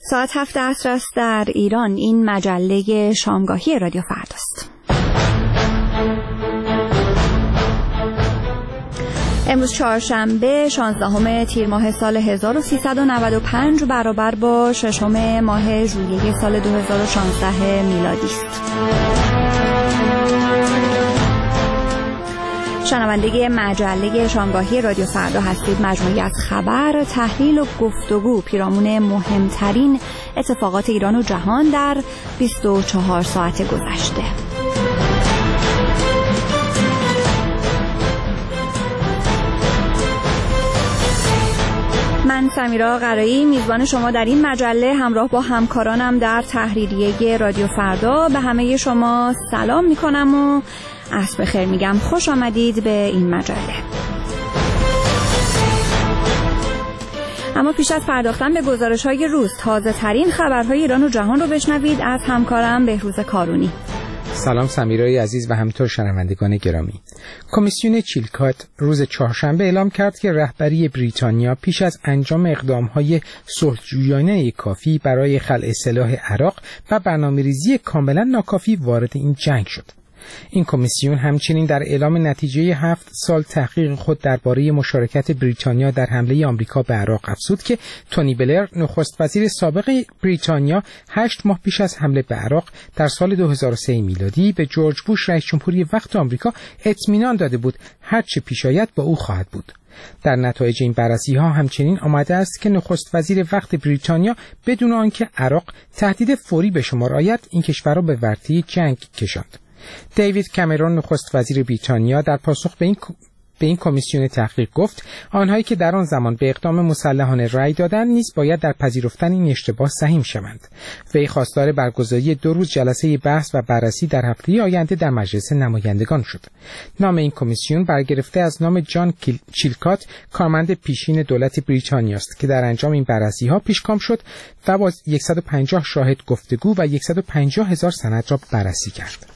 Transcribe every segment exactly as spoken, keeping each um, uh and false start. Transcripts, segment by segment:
ساعت هفت عصر است در ایران. این مجله شامگاهی رادیو فرداست. امروز چهارشنبه شانزدهم تیر ماه سال هزار و سیصد و نود و پنج برابر با ششم ماه ژوئیه سال دو هزار و شانزده میلادی است. شنونده مجله شامگاهی رادیو فردا هستید. مجموعی از خبر، تحلیل و گفتگو پیرامون مهمترین اتفاقات ایران و جهان در بیست و چهار ساعت گذشته. من سمیرا قرایی میزبان شما در این مجله همراه با همکارانم در تحریریه رادیو فردا به همه شما سلام میکنم و عصر بخیر میگم. خوش آمدید به این مجله. اما پیش از پرداختن به گزارش‌های روز، تازه ترین خبرهای ایران و جهان رو بشنوید از همکارم بهروز کارونی. سلام سمیرای عزیز و همینطور شنوندگان گرامی. کمیسیون چیلکات روز چهارشنبه اعلام کرد که رهبری بریتانیا پیش از انجام اقدام‌های صلح‌جویانه کافی برای خلع سلاح عراق و برنامه‌ریزی کاملا ناکافی وارد این جنگ شد. این کمیسیون همچنین در اعلام نتیجه هفت سال تحقیق خود درباره مشارکت بریتانیا در حمله آمریکا به عراق افزود که تونی بلر نخست وزیر سابق بریتانیا هشت ماه پیش از حمله به عراق در سال دو هزار و سه میلادی به جورج بوش رئیس جمهوری وقت آمریکا اطمینان داده بود هر چه پیش آید با او خواهد بود. در نتایج این بررسی ها همچنین آمده است که نخست وزیر وقت بریتانیا بدون آنکه عراق تهدید فوری به شمار آید این کشور را به ورطه جنگ کشاند. دیوید کامرون نخست وزیر بریتانیا در پاسخ به این به این کمیسیون تحقیق گفت آنهایی که در آن زمان به اقدام مسلحانه رأی دادند نیز باید در پذیرفتن این اشتباه سهیم شوند. وی خواستار برگزاری دو روز جلسه بحث و بررسی در هفته آینده در مجلس نمایندگان شد. نام این کمیسیون برگرفته از نام جان چیلکات، کارمند پیشین دولت بریتانیا است که در انجام این بررسی ها پیشگام شد و با صد و پنجاه شاهد گفتگو و صد و پنجاه هزار سند را بررسی کرد.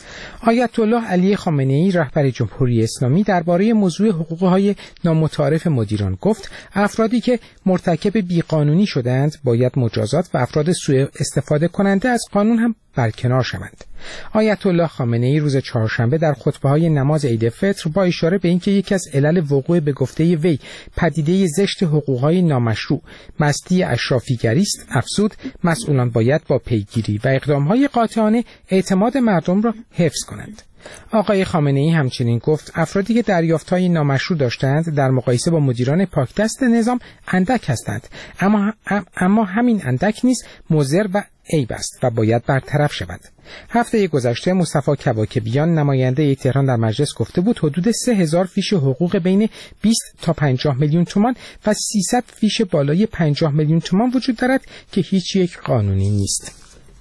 آیت الله علی خامنه ای رهبر جمهوری اسلامی درباره موضوع حقوق‌های نامتعارف مدیران گفت افرادی که مرتکب بیقانونی شدند باید مجازات و افراد سوء استفاده کننده از قانون هم برکنار شوند. آیت الله خامنه ای روز چهارشنبه در خطبه‌های نماز عید فطر با اشاره به اینکه یکی از علل وقوع به گفته وی پدیده زشت حقوق‌های نامشروع مستی اشرافیگری است افزود مسئولان باید با پیگیری و اقدام‌های قاطعانه اعتماد مردم را حفظ کنند. آقای خامنه ای همچنین گفت افرادی که دریافت‌های نامشروع داشتند در مقایسه با مدیران پاکدست نظام اندک هستند، اما اما همین اندک نیز مضر و عیب است و باید برطرف شود. هفته گذشته مصطفی کواکبیان نماینده تهران در مجلس گفته بود حدود سه هزار فیش حقوق بین بیست تا پنجاه میلیون تومان و سیصد فیش بالای پنجاه میلیون تومان وجود دارد که هیچ یک قانونی نیست.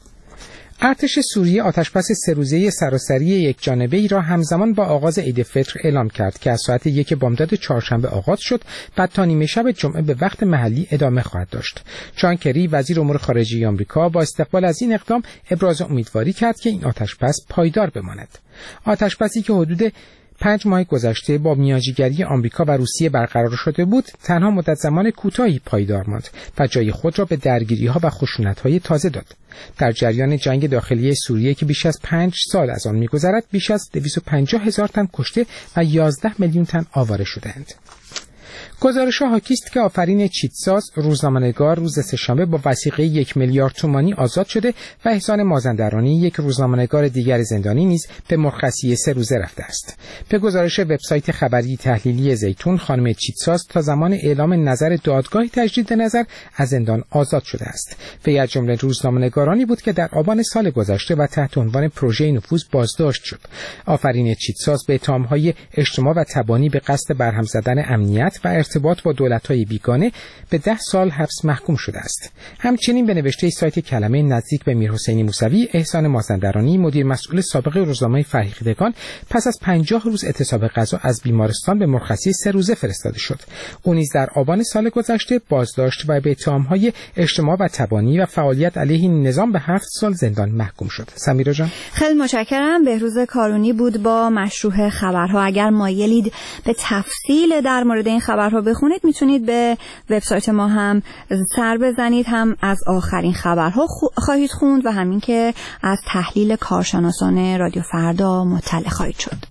ارتش سوریه آتشبس سه روزه سراسری یک جانبه ای را همزمان با آغاز عید فطر اعلام کرد که از ساعت یک بامداد چهارشنبه آغاز شد و تا نیمه شب جمعه به وقت محلی ادامه خواهد داشت. جان کری وزیر امور خارجه آمریکا با استقبال از این اقدام ابراز امیدواری کرد که این آتشبس پایدار بماند. آتشبسی که حدود پنج ماه گذشته با میانجیگری آمریکا و روسیه برقرار شده بود تنها مدت زمان کوتاهی پایدار ماند و جای خود را به درگیری‌ها و خشونت‌های تازه داد. در جریان جنگ داخلی سوریه که بیش از پنج سال از آن می‌گذرد بیش از دویست و پنجاه هزار تن کشته و یازده میلیون تن آواره شدند. گزارش‌ها حاکی است که آفرین چیتساز روزنامه‌نگار روز سه‌شنبه با وثیقه یک میلیارد تومانی آزاد شده و احسان مازندرانی یک روزنامه‌نگار دیگر زندانی نیز به مرخصی سه روزه رفته است. به گزارش وبسایت خبری تحلیلی زیتون خانم چیتساز تا زمان اعلام نظر دادگاه تجدید نظر از زندان آزاد شده است. وی از جمله روزنامه‌نگارانی بود که در آبان سال گذشته و تحت عنوان پروژه نفوذ بازداشت شد. آفرین چیتساز به اتهام‌های اجتماع و تبانی به قصد برهم زدن امنیت و ارتباط با دولت‌های بیگانه به ده سال حبس محکوم شده است. همچنین به نوشته سایت کلمه نزدیک به میرحسین موسوی احسان مازندرانی مدیر مسئول سابق روزنامه فرهیختگان پس از پنجاه روز اعتصاب غذا از بیمارستان به مرخصی سه روزه فرستاده شد. او نیز در آبان سال گذشته بازداشت و به اتهام‌های اجتماع و تبانی و فعالیت علیه نظام به هفت سال زندان محکوم شد. سمیرا جان خیلی متشکرم. بهروز کارونی بود با مشروح خبرها. اگر مایلید به تفصیل در مورد این خبرها خبرها بخونید میتونید به وبسایت ما هم سر بزنید، هم از آخرین خبرها خواهید خوند و همین که از تحلیل کارشناسان رادیو فردا مطلع خواهید شد.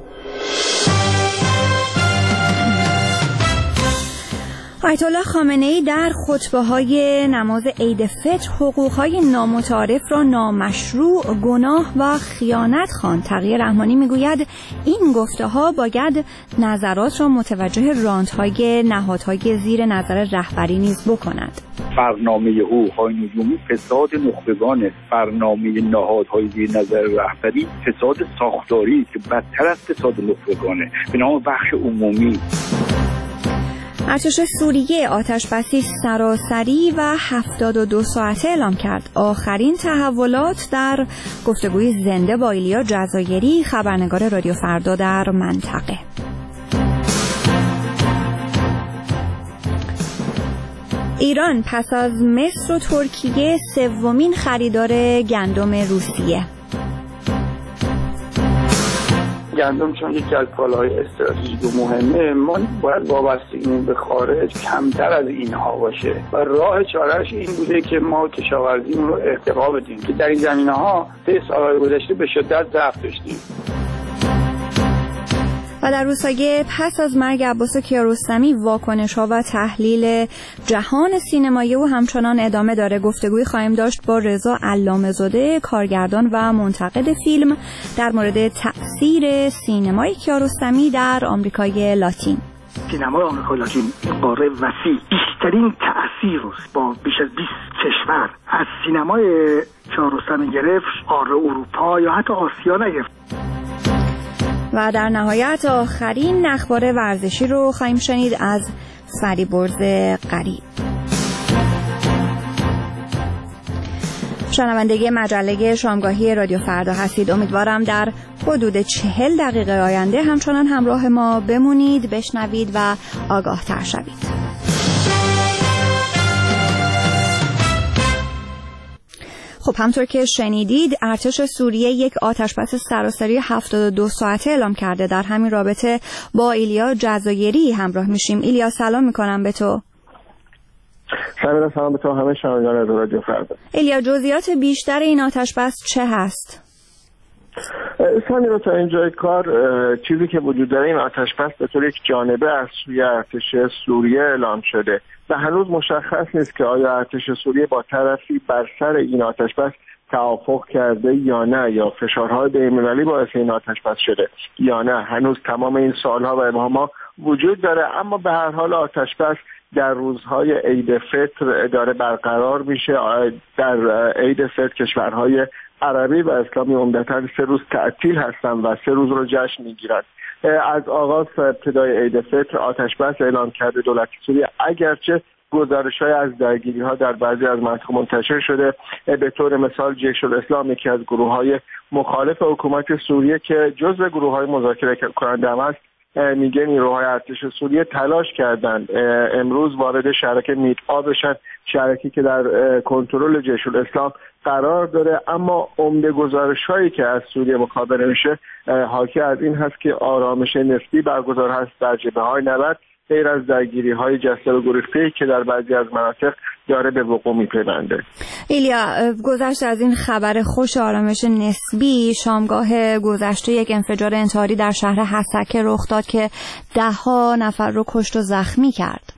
آیت الله خامنه‌ای در خطبه‌های نماز عید فطر حقوق‌های نامتعارف را نامشروع، گناه و خیانت خواند. تقی رحمانی میگوید این گفته‌ها باید نظرات را متوجه رانت‌های نهادهای زیر نظر رهبری نیز بکند. برنامه حقوق‌های نجومی فساد نخبگان است. برنامه نهادهای زیر نظر رهبری فساد ساختاری است که بدتر از فساد نخبگانه به نام بخش عمومی. ارتش سوریه آتش‌بسی سراسری و هفتاد و دو ساعته اعلام کرد. آخرین تحولات در گفتگوی زنده با ایلیا جزایری، خبرنگار رادیو فردا در منطقه. ایران پس از مصر و ترکیه سومین خریدار گندم روسیه. گندم چون یکی از کالاهای استراتژیک و مهمه، ما باید وابستگیمون به خارج کمتر از اینها باشه و راه چارهش این بوده که ما کشاورزیمون رو ارتقا بدیم که در این زمینه‌ها طی سال‌های گذشته به شدت ضعف داشتیم. و در روزهای پس از مرگ عباس کیارستمی واکنش‌ها و تحلیل جهان سینمایی او همچنان ادامه داره. گفتگوی خواهیم داشت با رضا علامه‌زاده، کارگردان و منتقد فیلم، در مورد تأثیر سینمای کیارستمی در آمریکای لاتین. سینمای آمریکای لاتین این قاره وسیع بیشترین تأثیر است، با بیش از بیست کشور از سینمای کیارستمی گرفت قاره اروپا یا حتی آسیا نگرفت. و در نهایت آخرین اخبار ورزشی رو خواهیم شنید از فریبرز غریب. شنونده مجله شامگاهی رادیو فردا هستید. امیدوارم در حدود چهل دقیقه آینده همچنان همراه ما بمونید، بشنوید و آگاه تر شوید. خب همطور که شنیدید ارتش سوریه یک آتشبس سراسری هفتاد و دو ساعته اعلام کرده. در همین رابطه با ایلیا جزایری همراه میشیم. ایلیا سلام میکنم به تو. سلام سلام به تو همه شنوندگان رادیو فردا. ایلیا جزئیات بیشتر این آتشبس چه هست؟ سامی تا اینجای کار چیزی که وجود داره این آتشبس به طور یک جانبه از سوی ارتش سوریه اعلام شده و هنوز مشخص نیست که آیا ارتش سوریه با طرفی بر سر این آتشبس توافق کرده یا نه، یا فشارهای بین‌المللی باعث این آتشبس شده یا نه. هنوز تمام این سوال‌ها و ابهام‌ها وجود داره، اما به هر حال آتشبس در روزهای عید فطر داره برقرار میشه. در عید فطر کشورهای عربی و اسلامی عمدتاً سه روز تعطیل هستن و سه روز رو جشن میگیرن. از آغاز ابتدای عید فطر آتشبس اعلام کرده دولت سوریه، اگرچه گزارش‌های از درگیری‌ها در بعضی از مناطق منتشر شده. به طور مثال جیش الاسلام یکی از گروه‌های مخالف حکومت سوریه که جزو گروه‌های مذاکره کننده هم است، میگه نیروهای ارتش سوریه تلاش کردند امروز وارد شهرک میدعا بشن، شهرکی که در کنترل جیش الاسلام قرار داره، اما عمده گزارش‌هایی که از سوریه مخابره میشه حاکی از این هست که آرامش نسبی برگزار هست در جبهه‌های نبرد، غیر از درگیری‌های جسته و گریخته‌ای که در بعضی از مناطق داره به وقوع می‌پیونده. ایلیا، گذشته از این خبر خوش آرامش نسبی، شامگاه گذشته یک انفجار انتحاری در شهر حسکه رخ داد که ده‌ها نفر رو کشت و زخمی کرد.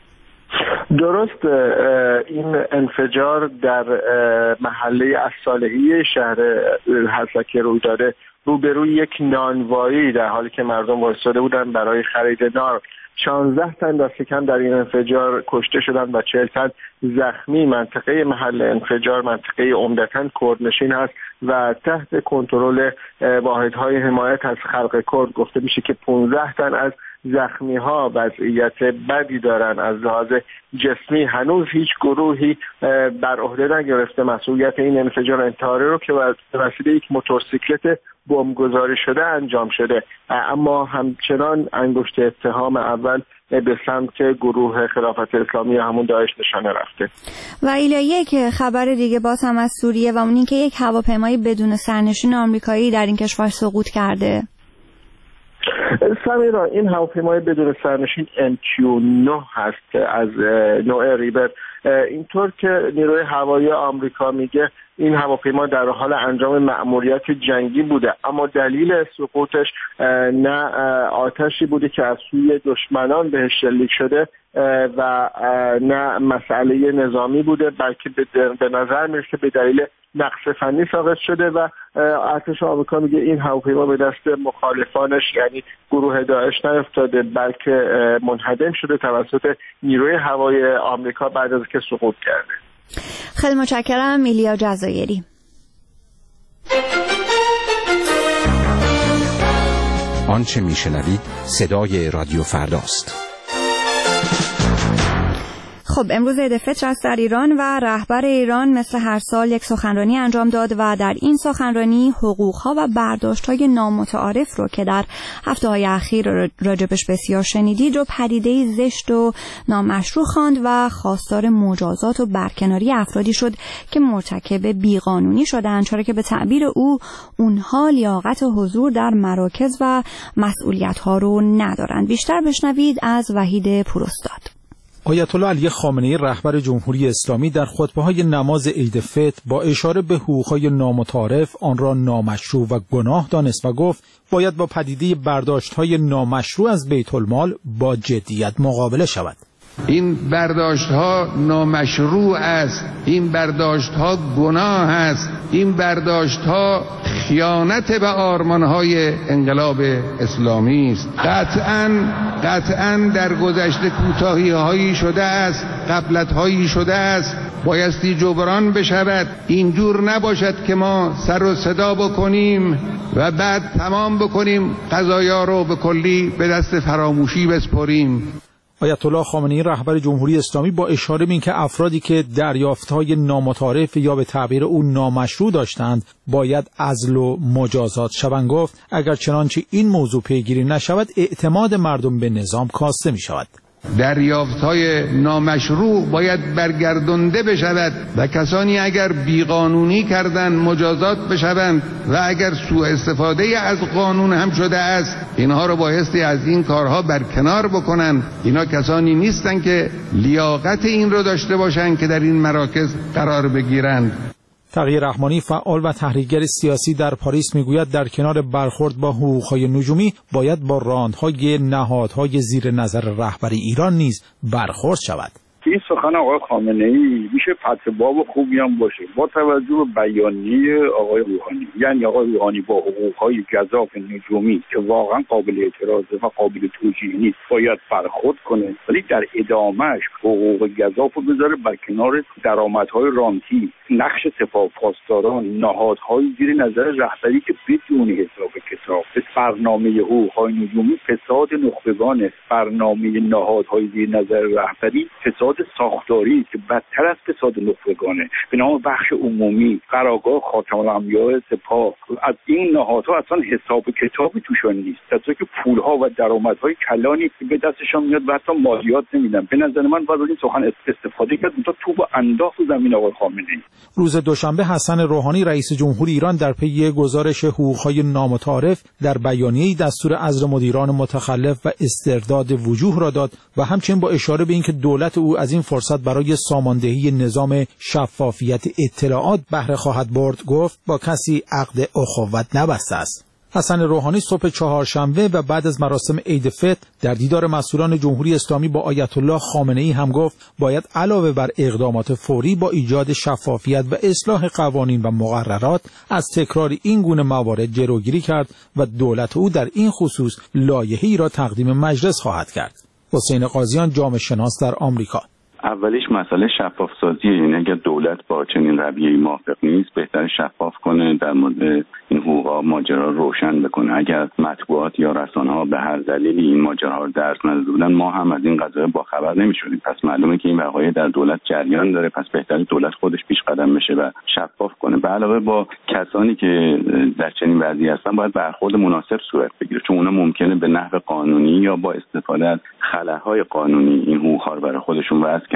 درست، این انفجار در محله الصالحیه شهر حسکه روی داده، روبروی یک نانوایی در حالی که مردم وایساده بودن برای خرید نان. شانزده تن دست کم در این انفجار کشته شدند و چهل تن زخمی. منطقه محل انفجار منطقه عمدتاً کردنشین هست و تحت کنترل واحدهای حمایت از خلق کرد. گفته میشه که پانزده تن از زخمی ها وضعیت بدی دارن از لحاظ جسمی. هنوز هیچ گروهی بر عهده نگرفته مسئولیت این انفجار انتحاری رو که به وسیله یک موتورسیکلت بمبگذاری شده انجام شده، اما همچنان انگشت اتهام اول به سمت گروه خلافت اسلامی همون داعش نشانه رفته. و ایلا یک خبر دیگه باز هم از سوریه و اون این که یک هواپیمای بدون سرنشین آمریکایی در این کشور سقوط کرده. سمیرا، این هواپیمای بدون سرنشین ام کیو نه هست از نوع ریبر. اینطور که نیروی هوایی آمریکا میگه این هواپیما در حال انجام مأموریت جنگی بوده، اما دلیل سقوطش نه آتشی بوده که از سوی دشمنان بهش شلیک شده و نه مسئله نظامی بوده، بلکه به نظر میرسه به دلیل نقص فنی ساقط شده و ارتش آمریکا میگه این هواپیما به دست مخالفانش یعنی گروه داعش نیفتاده، بلکه منهدم شده توسط نیروی هوایی آمریکا بعد از که سقوط کرده. خیلی متشکرم میلیا جزایری. آنچه میشنوید صدای رادیو فرداست. خب امروز عید فطر است در ایران و رهبر ایران مثل هر سال یک سخنرانی انجام داد و در این سخنرانی حقوق‌ها و برداشت‌های نامتعارف رو که در هفته‌های اخیر راجبش بسیار شنیدید رو پدیده‌ای زشت و نامشروع خواند و خواستار مجازات و برکناری افرادی شد که مرتکب بیقانونی شدند، چرا که به تعبیر او اونها لیاقت حضور در مراکز و مسئولیت‌ها رو ندارند. بیشتر بشنوید از وحید پوراستاد. آیت الله علی خامنه‌ای رهبر جمهوری اسلامی در خطبه‌های نماز عید فطر با اشاره به حقوق‌های نامتعارف آن را نامشروع و گناه دانست و گفت باید با پدیده برداشت‌های نامشروع از بیت المال با جدیت مقابله شود. این برداشت‌ها نامشروع است، این برداشت‌ها گناه است، این برداشت‌ها خیانت به آرمان‌های انقلاب اسلامی است. قطعاً قطعاً در گذشته کوتاهی‌هایی شده است، غفلت‌هایی شده است، بایستی جبران بشود. اینجور نباشد که ما سر و صدا بکنیم و بعد تمام بکنیم قضایا رو به کلی به دست فراموشی بسپاریم. آیت الله خامنه‌ای رهبر جمهوری اسلامی با اشاره به اینکه افرادی که دریافت‌های نامتعارف یا به تعبیر او نامشروع داشتند باید عزل و مجازات شوند گفت اگر چنانچه این موضوع پیگیری نشود اعتماد مردم به نظام کاسته می‌شود. دریافت‌های نامشروع باید برگردانده بشود و کسانی اگر بیقانونی کردند مجازات بشوند و اگر سوء استفاده از قانون هم شده است اینها رو بایستی از این کارها برکنار بکنن. اینا کسانی نیستن که لیاقت این رو داشته باشند که در این مراکز قرار بگیرند. تقی رحمانی فعال و تحریکگر سیاسی در پاریس میگوید در کنار برخورد با حقوق‌های نجومی باید با راندهای نهادهای زیر نظر رهبری ایران نیز برخورد شود. این سخن آقای خامنه‌ای میشه فتواب خوبی هم باشه با توجه به بیانیه آقای روحانی. یعنی آقای روحانی با حقوق‌های گزاف نجومی که واقعا قابل اعتراضه و قابل توجیه نیست باید برخورد کنه، ولی در ادامهش حقوق گزاف رو بذاره بر کنار درآمدهای رانتی، نقش سپاه پاسداران، نهادهای زیر نظر رهبری که بدون حساب کتاب، برنامه حقوق‌های نجومی فساد نخبگان، برنامه نهادهای زیر نظر رهبری فساد ساختاری که بدتر از فساد نخبگانه، به نام بخش عمومی، قرارگاه خاتم الانبیاء سپاه. از این نهادها اصلا حساب کتابی توشون نیست، در صورتی که پولها و درآمدهای کلانی که به دستشان میاد و حتی مالیات نمیدن. به نظر من باید از این سخن استفاده کرد تا توپ انداخت زمین آقای خامنه‌ای. روز دوشنبه حسن روحانی رئیس جمهوری ایران در پی گزارش حقوق‌های نامتعارف در بیانیه‌ای دستور عزل مدیران متخلف و استرداد وجوه را داد و همچنین با اشاره به اینکه دولت او از این فرصت برای ساماندهی نظام شفافیت اطلاعات بهره خواهد برد گفت با کسی عقد اخوت نبسته است. حسن روحانی صبح چهارشنبه و بعد از مراسم عید فطر در دیدار مسئولان جمهوری اسلامی با آیت الله خامنه‌ای هم گفت باید علاوه بر اقدامات فوری با ایجاد شفافیت و اصلاح قوانین و مقررات از تکرار این گونه موارد جلوگیری کرد و دولت او در این خصوص لایحه‌ای را تقدیم مجلس خواهد کرد. حسین قاضیان جامعه شناس در آمریکا: اولیش مسئله شفاف سازیه، یعنی اگر دولت با چنین رویه‌ای موافق نیست بهتر شفاف کنه، در مورد این حقوقا ماجرا روشن بکنه. اگر مطبوعات یا رسانه‌ها به هر دلیلی این ماجرا رو درک نداده بودن ما هم از این قضیه با خبر نمی‌شدیم. پس معلومه که این وقایع در دولت جریان داره، پس بهتره دولت خودش پیش قدم بشه و شفاف کنه. به علاوه با کسانی که در چنین وضعی هستن باید برخورد مناسب صورت بگیره، چون اونا ممکنه به نحو قانونی یا با استفاده از خلاهای قانونی این حقوق‌ها رو برای خودشون وضع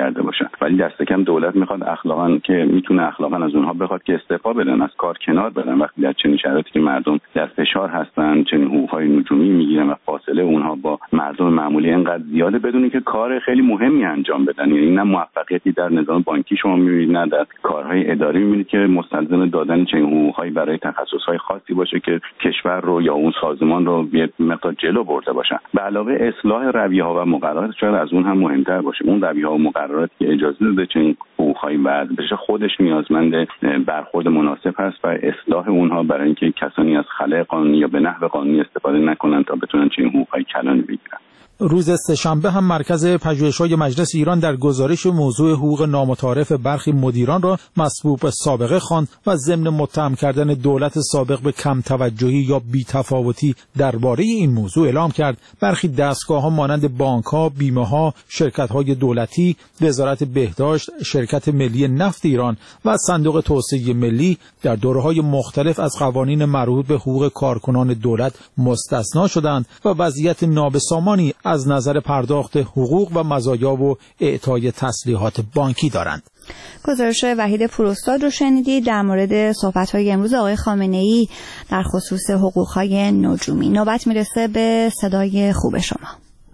کرده باشن، ولی دست کم دولت میخواد اخلاقا که میتونه اخلاقا از اونها بخواد که استعفا بدن، از کار کنار بدن وقتی در چنین شرایطی که مردم در فشار هستن، چنین حقوقهای نجومی میگیرن و فاصله اونها با مردم معمولی اینقدر زیاده بدونی که کار خیلی مهمی انجام بدن. یعنی نه موفقیتی در نظام بانکی شما میبینید، نه در کارهای اداری میبینید که مستلزم دادن چنین حقوقهایی برای تخصصهای خاصی باشه که کشور رو یا اون سازمان رو یه مقدار جلو برده باشن. به علاوه اصلاح رویه‌ها و مقررات شاید از اون هم مهمتر باشه. اون رویه‌ها و مقرراتی که اجازه داده چنین حقوقهایی وضع بشه خودش نیازمند برخورد مناسب هست و اصلاح اونها برای اینکه کسانی از خلأ قانونی یا به نحو قانونی استفاده نکنن تا بتونن چنین حقوقهای کلانی بگیرن. روز سه‌شنبه هم مرکز پژوهش‌های مجلس ایران در گزارش موضوع حقوق نامتعارف برخی مدیران را مسبوق به سابقه خواند و ضمن متهم کردن دولت سابق به کم توجهی یا بی‌تفاوتی درباره این موضوع اعلام کرد برخی دستگاه‌ها مانند بانک‌ها، بیمه‌ها، شرکت‌های دولتی، وزارت بهداشت، شرکت ملی نفت ایران و صندوق توسعه ملی در دوره‌های مختلف از قوانین مربوط به حقوق کارکنان دولت مستثنا شدند و وضعیت نابسامانی از نظر پرداخت حقوق و مزایا و اعطای تسلیحات بانکی دارند. گزارش وحید پوراستاد رو شنیدید در مورد صحبت‌های امروز آقای خامنه‌ای در خصوص حقوق‌های نجومی. نوبت میرسه به صدای خوب شما.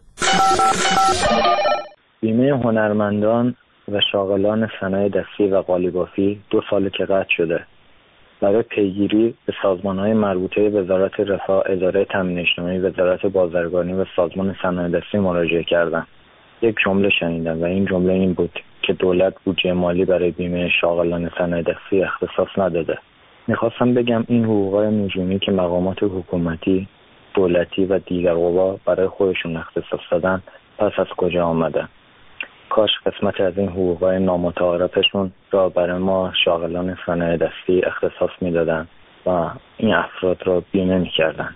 بیمه هنرمندان و شاغلان صنایع دستی و قالیبافی دو سال که قطع شده. برای پیگیری به سازمان‌های مربوطه وزارت رفاه، اداره تامین اجتماعی، وزارت بازرگانی و سازمان صنایع دستی مراجعه کردم. یک جمله شنیدم و این جمله این بود که دولت بودجه مالی برای بیمه شاغلان صنایع دستی اختصاص نداده. میخواستم بگم این حقوق‌های نجومی که مقامات حکومتی، دولتی و دیگر قوا برای خودشون اختصاص دادن پس از کجا آمده؟ کاش قسمت از این حقوق‌های نامتعارفشون را برای ما شاغلان صنایع دستی اختصاص میدادن و این افراد را بیمه میکردن.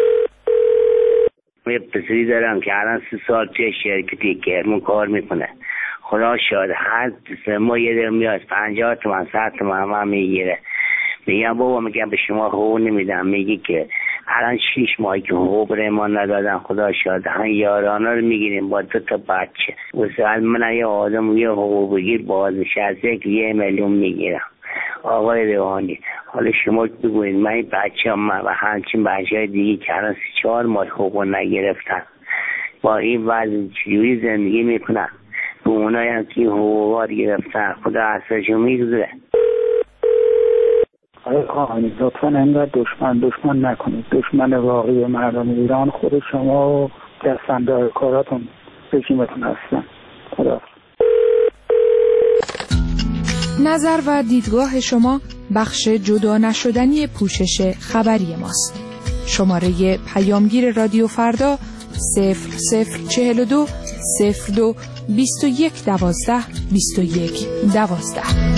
یه پسری دارم که الان سه سال توی شرکتی کرمون کار میکنه. خدا شاید هر سه ماه یه در میاد پنجاه تومن صد تومن هم میگیره. میگم بابا، میگم به شما حقوق نمیدم. میگی که الان شیش ماهی که حقوق برای ما ندادن. خدا شاید هم یارانه رو میگیریم با دو تا بچه. واسه من یه آدم یه حقوق بگیر بازنشسته که یه میلیون میگیرم. آقای روحانی، حالا شما بگوید من این بچه هم و همچین بچه های دیگه که الان سی چهار ماه حقوق نگرفتن با این وضع چجوری زندگی میکنن؟ به اونایی هم که این حقوق گرفتن خدا اصلشون میگذره. آقای خواهانی لطفا اینقدر دشمن دشمن نکنید. دشمن واقعی مردم ایران خود شما و دستنده کاراتون رژیمتون هستن. خدا. نظر و دیدگاه شما بخش جدا نشدنی پوشش خبری ماست. شماره پیامگیر رادیو فردا صفر صفر چهل و دو صفر دو بیست و یک دوازده بیست و یک دوازده.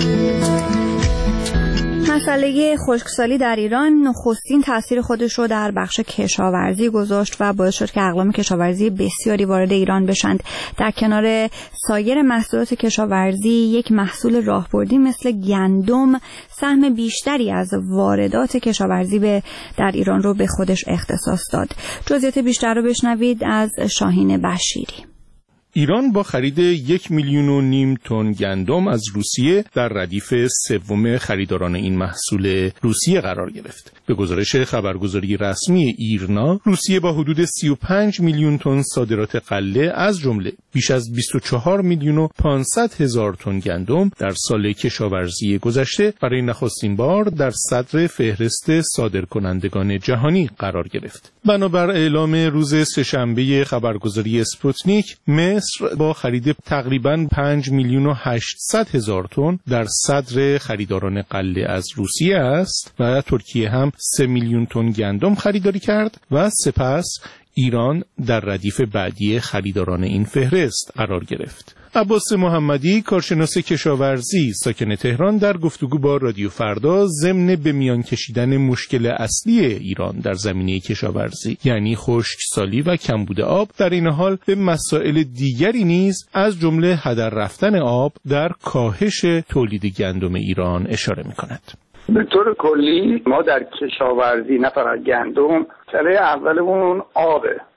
مسئله خشکسالی در ایران نخستین تاثیر خودش رو در بخش کشاورزی گذاشت و باعث شد که اقلام کشاورزی بسیاری وارد ایران بشند. در کنار سایر محصولات کشاورزی یک محصول راهبردی مثل گندم سهم بیشتری از واردات کشاورزی به در ایران رو به خودش اختصاص داد. جزئیات بیشتر رو بشنوید از شاهین بشیری. ایران با خرید یک میلیون و نیم تن گندم از روسیه در ردیف سوم خریداران این محصول روسیه قرار گرفت. به گزارش خبرگزاری رسمی ایرنا، روسیه با حدود سی و پنج میلیون تن صادرات غله از جمله بیش از بیست و چهار میلیون و پانصد هزار تن گندم در سال کشاورزی گذشته برای نخستین بار در صدر فهرست صادرکنندگان جهانی قرار گرفت. بنابر اعلام روز سه‌شنبه خبرگزاری اسپوتنیک، مصر با خرید تقریباً پنج میلیون و هشتصد هزار تن در صدر خریداران غله از روسیه است و ترکیه هم سه میلیون تن گندم خریداری کرد و سپس ایران در ردیف بعدی خریداران این فهرست قرار گرفت. عباس محمدی، کارشناس کشاورزی ساکن تهران، در گفتگو با رادیو فردا ضمن به میان کشیدن مشکل اصلی ایران در زمینه کشاورزی یعنی خشکسالی و کمبود آب، در این حال به مسائل دیگری نیز از جمله هدر رفتن آب در کاهش تولید گندم ایران اشاره می‌کند. به طور کلی ما در کشاورزی نه فقط گندم، سره اولمون آبه.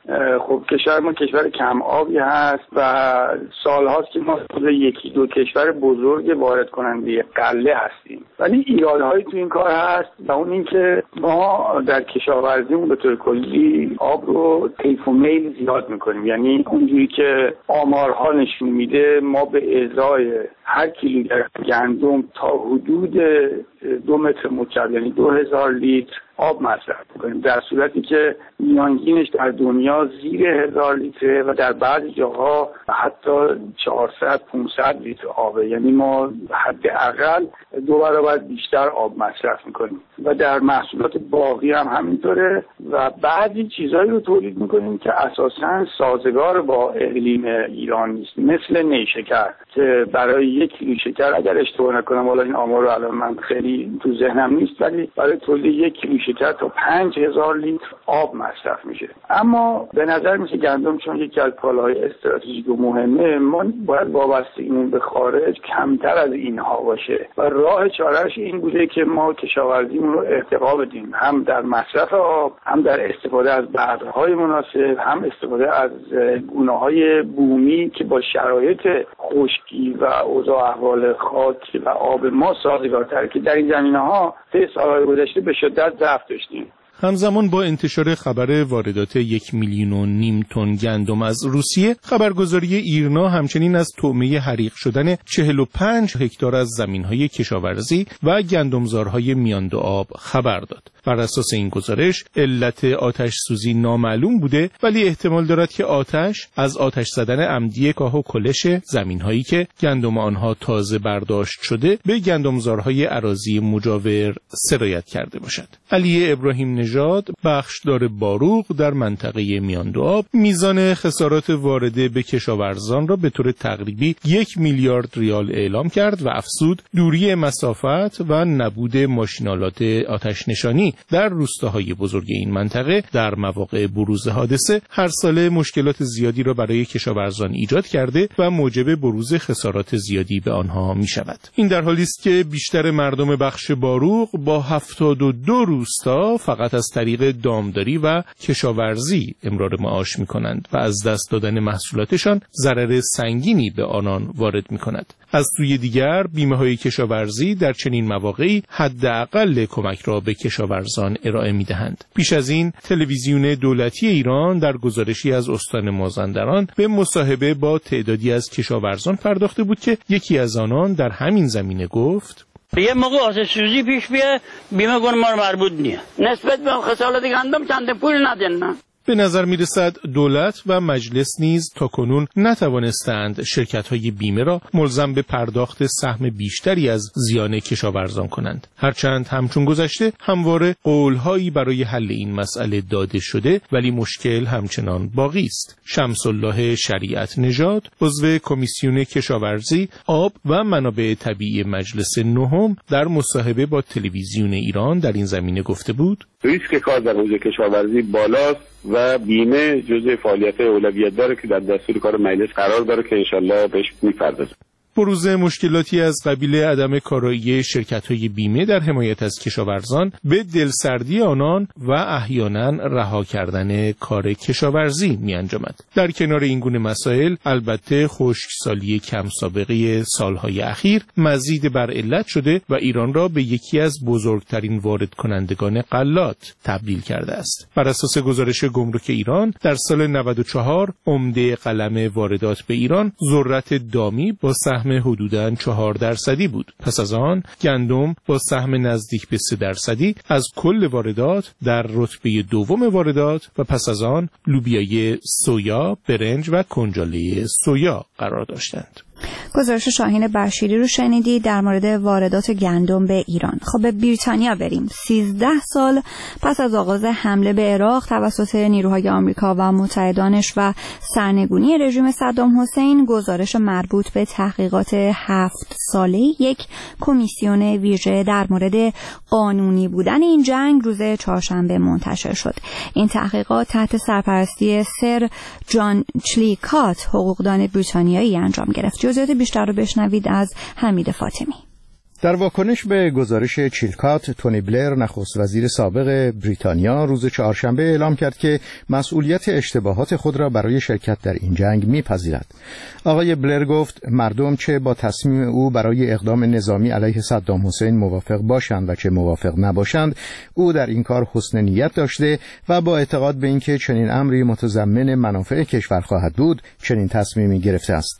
خب کشور ما کشور کم آبی هست و سالهاست که ما خود یکی دو کشور بزرگ وارد کننده غله هستیم، ولی ایرادهایی تو این کار هست و اون این که ما در کشاورزیمون به طور کلی آب رو طیف و میل زیاد میکنیم. یعنی اونجوری که آمارها نشون میده ما به ازای هر کیلوگرم گندم تا حدود دو متر مکعب یعنی دو هزار لیتر آب مصرف میکنیم، در صورتی که میانگینش در دنیا زیر هزار لیتره و در بعضی جاها حتی چهارصد پانصد لیتر آبه. یعنی ما حداقل دو برابر بیشتر آب مصرف میکنیم و در محصولات باقی هم همینطوره و بعضی چیزایی رو تولید میکنیم که اساساً سازگار با اقلیم ایران نیست، مثل نیشکر که برای یک کیلو شکر اگر اشتباه نکنم، حالا این آمار رو الان من خیلی تو ذهنم نیست، ولی برای تولید یک کیلو شکر تا پنج هزار لیتر آب مصرف میشه. اما به نظر میشه گندم چون یکی از کالاهای استراتژیک و مهمه، ما باید وابستگیمون به خارج کمتر از اینها باشه و راه چارهش این بوده که ما کشاورزیمون رو ارتقا بدیم، هم در مصرف آب، هم در استفاده از بذرهای مناسب، هم استفاده از گونه‌های بومی که با شرایط خشکی و اوضاع احوال خاک و آب ما سازگارتره که در این زمینه‌ها طی سال‌های گذشته به شدت ضعف داشتیم. همزمان با انتشار خبر واردات یک میلیون و نیم تن گندم از روسیه، خبرگزاری ایرنا همچنین از طعمه حریق شدن چهل و پنج هکتار از زمین‌های کشاورزی و گندمزارهای میان دو آب خبر داد. بر اساس این گزارش علت آتش سوزی نامعلوم بوده، ولی احتمال دارد که آتش از آتش زدن عمدی کاه و کلش زمین‌هایی که گندم آنها تازه برداشت شده به گندمزارهای اراضی مجاور سرایت کرده باشد. علی ابراهیم نژاد، بخشدار باروق در منطقه میان دو آب، میزان خسارات وارده به کشاورزان را به طور تقریبی یک میلیارد ریال اعلام کرد و افزود دوری مسافت و نبود ماشینالات آتش نشانی در روستاهای بزرگ این منطقه در مواقع بروز حادثه هر ساله مشکلات زیادی را برای کشاورزان ایجاد کرده و موجب بروز خسارات زیادی به آنها می شود. این در حالی است که بیشتر مردم بخش باروق با هفتاد و دو روستا فقط از طریق دامداری و کشاورزی امرار معاش می کنند و از دست دادن محصولاتشان ضرر سنگینی به آنان وارد می کند. از سوی دیگر بیمه‌های کشاورزی در چنین مواقعی حداقل کمک را به کشاورزان ارائه می‌دهند. پیش از این تلویزیون دولتی ایران در گزارشی از استان مازندران به مصاحبه با تعدادی از کشاورزان پرداخته بود که یکی از آنان در همین زمینه گفت: یه موقع آتش سوزی پیش بیه بیمه کنه ما رو مربوط نیه، نسبت به خسارت گندم چند پول ندن. به نظر می رسد دولت و مجلس نیز تاکنون نتوانستند شرکت‌های بیمه را ملزم به پرداخت سهم بیشتری از زیان کشاورزان کنند. هرچند همچون گذشته همواره قول‌هایی برای حل این مسئله داده شده، ولی مشکل همچنان باقی است. شمس الله شریعت نژاد، عضو کمیسیون کشاورزی، آب و منابع طبیعی مجلس نهم، در مصاحبه با تلویزیون ایران در این زمینه گفته بود: ریسک کار در حوزه کشاورزی بالاست و بیمه جزء فعالیت اولویت داره که در دستور کار مجلس قرار داره که انشالله بهش می‌پردازه. بروز مشکلاتی از قبیل عدم کارایی شرکت‌های بیمه در حمایت از کشاورزان به دلسردی آنان و احیانا رها کردن کار کشاورزی می‌انجامد. در کنار این گونه مسائل البته خشکسالی کم سابقه سالهای اخیر مزید بر علت شده و ایران را به یکی از بزرگترین وارد کنندگان غلات تبدیل کرده است. بر اساس گزارش گمرک ایران در سال نود و چهار عمده قلم واردات به ایران ذرت دامی با سهم حدوداً چهار درصدی بود. پس از آن گندم با سهم نزدیک به سه درصدی از کل واردات در رتبه دوم واردات و پس از آن لوبیای سویا، برنج و کنجاله سویا قرار داشتند. گزارش شاهین بشیری رو شنیدید در مورد واردات گندم به ایران. خب به بریتانیا بریم. سیزده سال پس از آغاز حمله به عراق توسط نیروهای آمریکا و متحدانش و سرنگونی رژیم صدام حسین، گزارش مربوط به تحقیقات هفت ساله یک کمیسیون ویژه در مورد قانونی بودن این جنگ روز چهارشنبه منتشر شد. این تحقیقات تحت سرپرستی سر جان چلیکات، حقوقدان بریتانیایی، انجام گرفت. جزئیات بیشتر رو بشنوید از حمید فاطمی. در واکنش به گزارش چیلکات، تونی بلر نخست وزیر سابق بریتانیا روز چهارشنبه اعلام کرد که مسئولیت اشتباهات خود را برای شرکت در این جنگ می‌پذیرد. آقای بلر گفت مردم چه با تصمیم او برای اقدام نظامی علیه صدام حسین موافق باشند و چه موافق نباشند، او در این کار حسن نیت داشته و با اعتقاد به اینکه چنین امری متضمن منافع کشور خواهد بود، چنین تصمیمی گرفته است.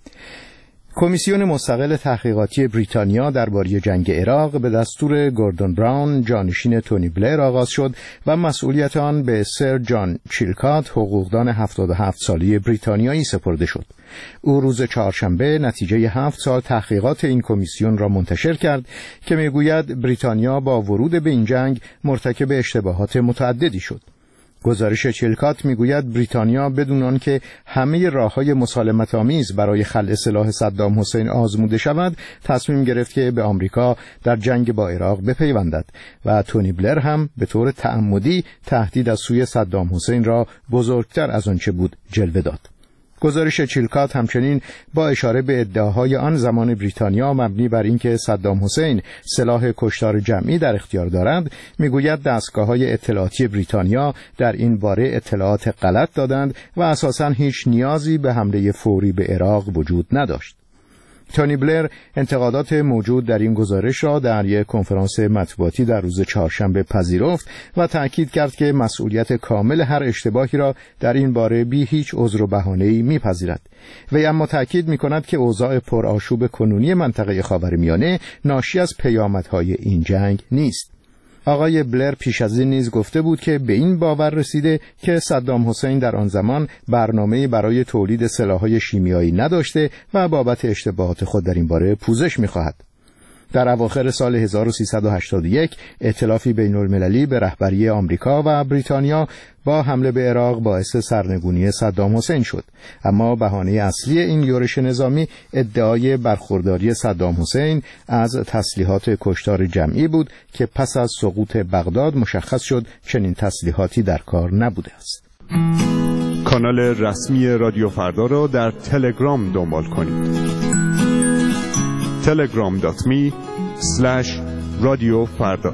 کمیسیون مستقل تحقیقاتی بریتانیا درباره جنگ عراق به دستور گوردون براون، جانشین تونی بلر آغاز شد و مسئولیت آن به سر جان چیلکات، حقوقدان هفتاد و هفت ساله بریتانیایی سپرده شد. او روز چهارشنبه نتیجه هفت سال تحقیقات این کمیسیون را منتشر کرد که میگوید بریتانیا با ورود به این جنگ مرتکب اشتباهات متعددی شد. گزارش چیلکات میگوید بریتانیا بدون آنکه همه راه‌های مسالمت‌آمیز برای خلع سلاح صدام حسین آزموده شود، تصمیم گرفت که به آمریکا در جنگ با عراق بپیوندد و تونی بلر هم به طور تعمدی تهدید از سوی صدام حسین را بزرگتر از آنچه بود جلوه داد. گزارش چیلکات همچنین با اشاره به ادعاهای آن زمان بریتانیا مبنی بر اینکه صدام حسین سلاح کشتار جمعی در اختیار دارد، میگوید دستگاه‌های اطلاعاتی بریتانیا در این باره اطلاعات غلط دادند و اساساً هیچ نیازی به حمله فوری به عراق وجود نداشت. تونی بلر انتقادات موجود در این گزارش را در یک کنفرانس مطبوعاتی در روز چهارشنبه پذیرفت و تأکید کرد که مسئولیت کامل هر اشتباهی را در این باره بی هیچ عذر و بهانه‌ای می‌پذیرد. وی اما تأکید می‌کند که اوضاع پرآشوب کنونی منطقه خاورمیانه ناشی از پیامدهای این جنگ نیست. آقای بلر پیش از این نیز گفته بود که به این باور رسیده که صدام حسین در آن زمان برنامه‌ای برای تولید سلاح‌های شیمیایی نداشته و بابت اشتباهات خود در این باره پوزش می‌خواهد. در اواخر سال هزار و سیصد و هشتاد و یک ائتلافی بین‌المللی به رهبری آمریکا و بریتانیا با حمله به عراق باعث سرنگونی صدام حسین شد، اما بهانه اصلی این یورش نظامی ادعای برخورداری صدام حسین از تسلیحات کشتار جمعی بود که پس از سقوط بغداد مشخص شد چنین تسلیحاتی در کار نبوده است. کانال رسمی رادیو فردا را در تلگرام دنبال کنید. تلگرام دات می اسلش رادیو فردا.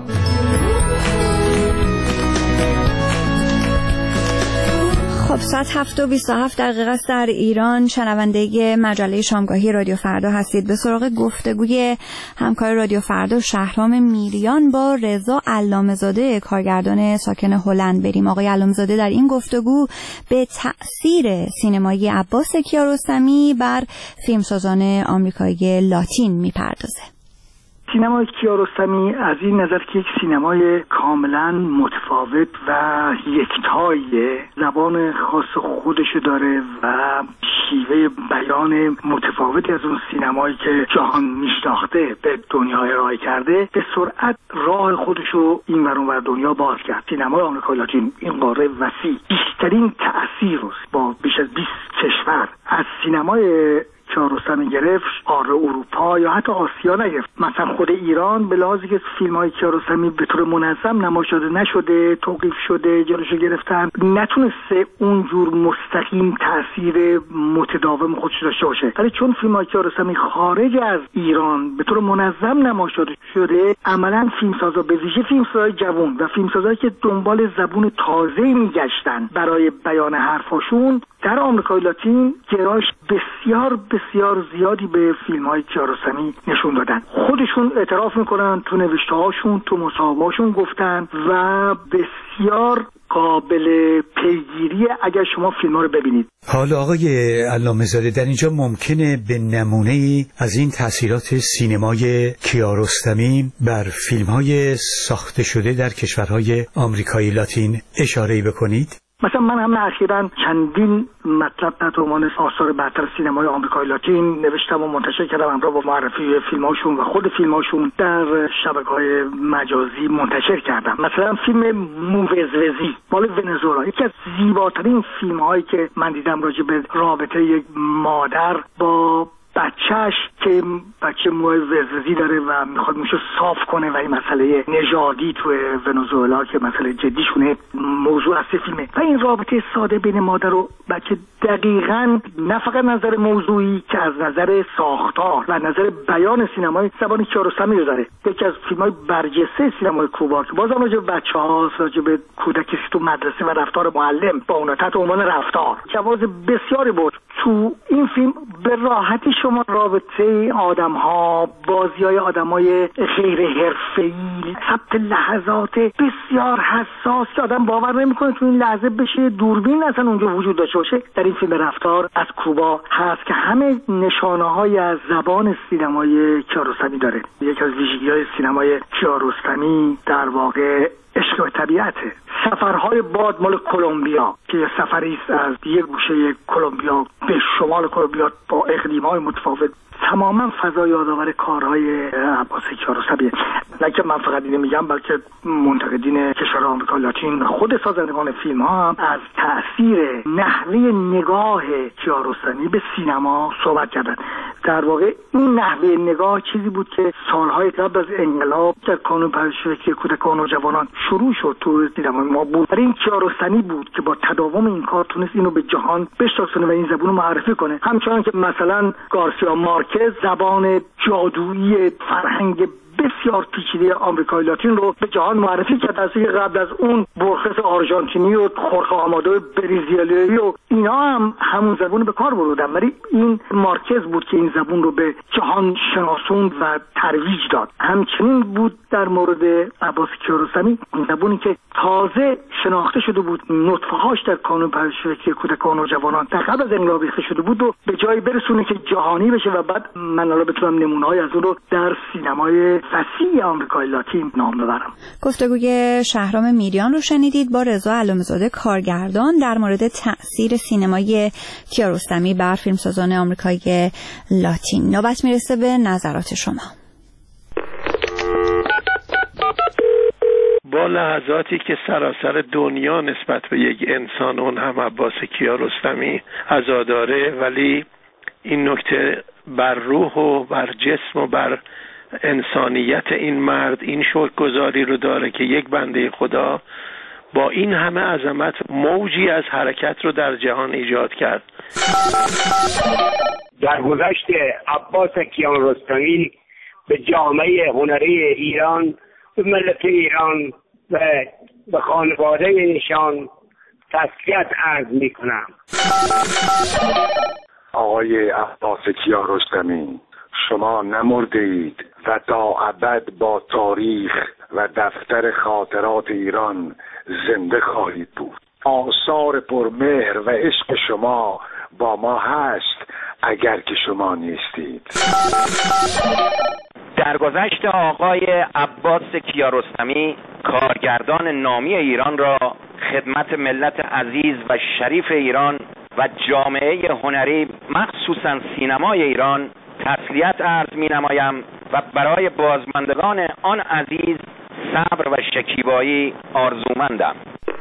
خب ساعت هفت و بیست و هفت دقیقه است در ایران. شنونده مجله شامگاهی رادیو فردا هستید. به سراغ گفتگوی همکار رادیو فردا شهرام میریان با رضا علامه‌زاده، کارگردان ساکن هلند بریم. آقای علامه‌زاده در این گفتگو به تأثیر سینمایی عباس کیارستمی بر فیلمسازان آمریکایی لاتین میپردازه. سینمای کیارستمی از این نظر که یک سینمای کاملا متفاوت و یکتایی، زبان خاص خودشو داره و شیوه بیان متفاوتی از اون سینمایی که جهان میشناخته به دنیا ارائه کرده، به سرعت راه خودشو این ور اون ور دنیا باز کرد. سینمای آمریکای لاتین، این قاره وسیع، بیشترین تأثیر رو با بیش از بیست کشور از سینمای کیارستمی گرفت، آره اروپا یا حتی آسیا نگرفت. مثلا خود ایران به لحاظی که فیلم‌های کیارستمی به طور منظم نمایش داده نشده، توقیف شده، جلوشو گرفتن، نتونسته اونجور مستقیم تاثیر متداوم خودش داشته باشه. ولی چون فیلم‌های کیارستمی خارج از ایران به طور منظم نمایش داده شده، عملاً فیلمسازا، به ویژه فیلمسازای جوان و فیلمسازایی که دنبال زبون تازه‌ای میگشتن برای بیان حرفاشون، در آمریکای لاتین گرایش بسیار بسیار زیادی به فیلم‌های کیارستمی نشون دادن. خودشون اعتراف میکنن، تو نوشته‌هاشون، تو مصاحبه‌هاشون گفتن و بسیار قابل پیگیری اگر شما فیلم‌ها رو ببینید. حالا آقای علامه‌زاده، در اینجا ممکنه به نمونه‌ای از این تاثیرات سینمای کیارستمی بر فیلم‌های ساخته شده در کشورهای آمریکای لاتین اشاره‌ای بکنید؟ مثلا من هم اخیراً چندین مطلب تحت عنوان آثار برتر سینمای آمریکای لاتین نوشتم و منتشر کردم، همراه با معرفی فیلم‌هاشون و خود فیلم‌هاشون در شبکه‌های مجازی منتشر کردم. مثلا فیلم مووزوزی مال ونزوئلا، یکی از زیباترین فیلم‌هایی که من دیدم راجع به رابطه یک مادر با بچه چش که بچه موهای وزوزی داره و میخواد موشو صاف کنه و این مسئله نژادی تو ونزوئلا که مسئله جدیشونه موضوع اصلی فیلمه و این رابطه ساده بین مادر و بچه دقیقاً نه فقط نظر موضوعی که از نظر ساختار و نظر بیان سینمای زبان کیارستمی رو داره. یکی از فیلم‌های برجسته سینمای کوبا که بازم راجع به بچه‌هاست، راجع به کودکی تو مدرسه و رفتار معلم با اون تحت عنوان رفتار جواز بسیاری بود. تو این فیلم به راحتی شما رابطه آدم‌ها، بازی‌های آدم‌های غیر حرفه‌ای، ثبت لحظات بسیار حساس که آدم باور نمی‌کنه تو این لحظه بشه دوربین اصلا اونجا وجود داشته باشه، در این فیلم رفتار از کوبا هست که همه نشانه‌های از زبان سینمای کیارستمی داره. یکی از ویژگی‌های سینمای کیارستمی در واقع عشق به طبیعته. سفرهای باد مال کلمبیا که یه سفری است از یه گوشه کلمبیا به شمال کلمبیا با اقلیم‌های متفاوت، تماما فضا یادآور کارهای عباس کیارستمی. نه که من فقط اینو میگم بلکه منتقدین کشور آمریکا لاتین خود سازندگان فیلم ها هم از تأثیر نحوه نگاه کیارستمی به سینما صحبت کردن. در واقع این نحوه نگاه چیزی بود که سالهای قبل از انقلاب در کانون پرورش فکری کودکان و جوانان شروع شد تو سینما ما بود. برای این کیارستمی بود که با تداوم این کار تونست اینو به جهان بشناسونه و این زبون رو معرفی کنه. همچنان که مثلا گارسیا مارکز زبان جادویی فرهنگ بسیار پیچیده آمریکای لاتین رو به جهان معرفی کرد. از اینکه قبل از اون برخس آرژانتینی و خورخه آمادو برزیلیایی و اینا هم همون زبون به کار بردن، ولی این مارکز بود که این زبون رو به جهان شناسوند و ترویج داد. همچنین بود در مورد عباس کیارستمی، این زبونی که تازه شناخته شده بود، نطفه‌هاش در کانون پرورش فکری کودکان و جوانان در قبل از انقلاب ریخته شده بود و به جایی برسونه که جهانی بشه و بعد من الان بتونم نمونه‌های از اون رو در سینمای فصیح آمریکای لاتین نام ببرم. گفتگوی شهرام میریان رو شنیدید با رضا علام‌زاده کارگردان در مورد تأثیر سینمای کیارستمی بر فیلمسازان آمریکای لاتین. نوبت میرسه به نظرات شما. با لحظاتی که سراسر دنیا نسبت به یک انسان، اون هم عباس کیارستمی، عزاداره، ولی این نکته بر روح و بر جسم و بر انسانیت این مرد این شکرگزاری رو داره که یک بنده خدا با این همه عظمت موجی از حرکت رو در جهان ایجاد کرد. در گذشت عباس کیارستمی به جامعه هنری ایران، به ملت ایران و به خانواده ایشان تسلیت عرض می کنم. آقای عباس کیارستمی، شما نمرده اید و تا ابد با تاریخ و دفتر خاطرات ایران زنده خواهید بود. آثار پرمهر و عشق شما با ما هست اگر که شما نیستید. درگذشت آقای عباس کیارستمی، کارگردان نامی ایران را خدمت ملت عزیز و شریف ایران و جامعه هنری مخصوصاً سینمای ایران تسلیت عرض می نمایم و برای بازماندگان آن عزیز صبر و شکیبایی آرزومندم.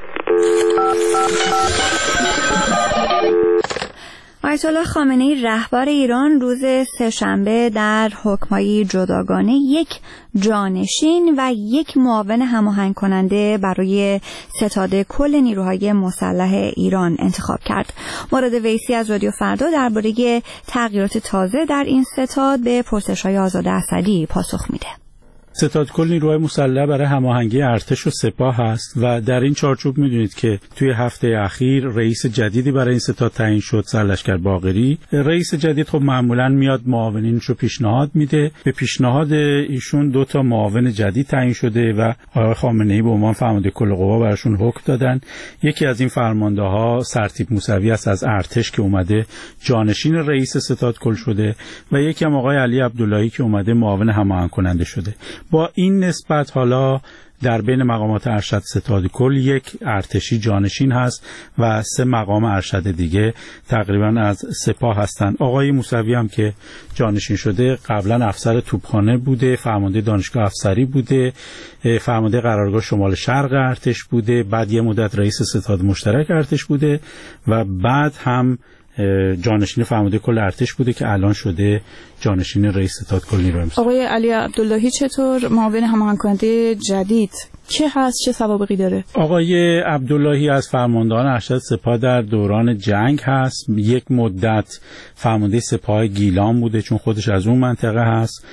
آیت الله خامنه‌ای رهبر ایران روز سه‌شنبه در حکم‌های جداگانه یک جانشین و یک معاون هماهنگ کننده برای ستاد کل نیروهای مسلح ایران انتخاب کرد. مراد ویسی از رادیو فردا درباره تغییرات تازه در این ستاد به پرسش‌های آزاد اسدی پاسخ میده. ستاد کل نیروهای مسلح برای هماهنگی ارتش و سپاه هست و در این چارچوب میدونید که توی هفته اخیر رئیس جدیدی برای این ستاد تعیین شد، سرلشکر باقری. رئیس جدید خب معمولا میاد معاونینش رو پیشنهاد میده. به پیشنهاد ایشون دو تا معاون جدید تعیین شده و آقای خامنه‌ای به عنوان فرمانده کل قوا براشون حکم دادن. یکی از این فرمانده ها سرتیپ موسوی است از ارتش که اومده جانشین رئیس ستاد کل شده و یکی هم آقای علی عبداللهی که اومده معاون هماهنگ کننده شده. با این نسبت حالا در بین مقامات ارشد ستاد کل یک ارتشی جانشین هست و سه مقام ارشد دیگه تقریبا از سپاه هستند. آقای موسوی هم که جانشین شده قبلا افسر توپخانه بوده، فرمانده دانشگاه افسری بوده، فرمانده قرارگاه شمال شرق ارتش بوده، بعد یه مدت رئیس ستاد مشترک ارتش بوده و بعد هم جانشین فرمانده کل ارتش بوده که الان شده جانشین رئیس ستاد کل نیروهای مسلح. آقای علی عبداللهی چطور معاون هماهنگ کننده جدید که هست، چه سوابقی داره؟ آقای عبداللهی از فرماندهان ارشد سپاه در دوران جنگ هست، یک مدت فرمانده سپاه گیلان بوده چون خودش از اون منطقه هست،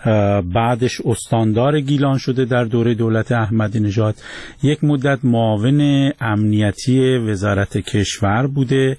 بعدش استاندار گیلان شده در دوره دولت احمدی نژاد، یک مدت معاون امنیتی وزارت کشور بوده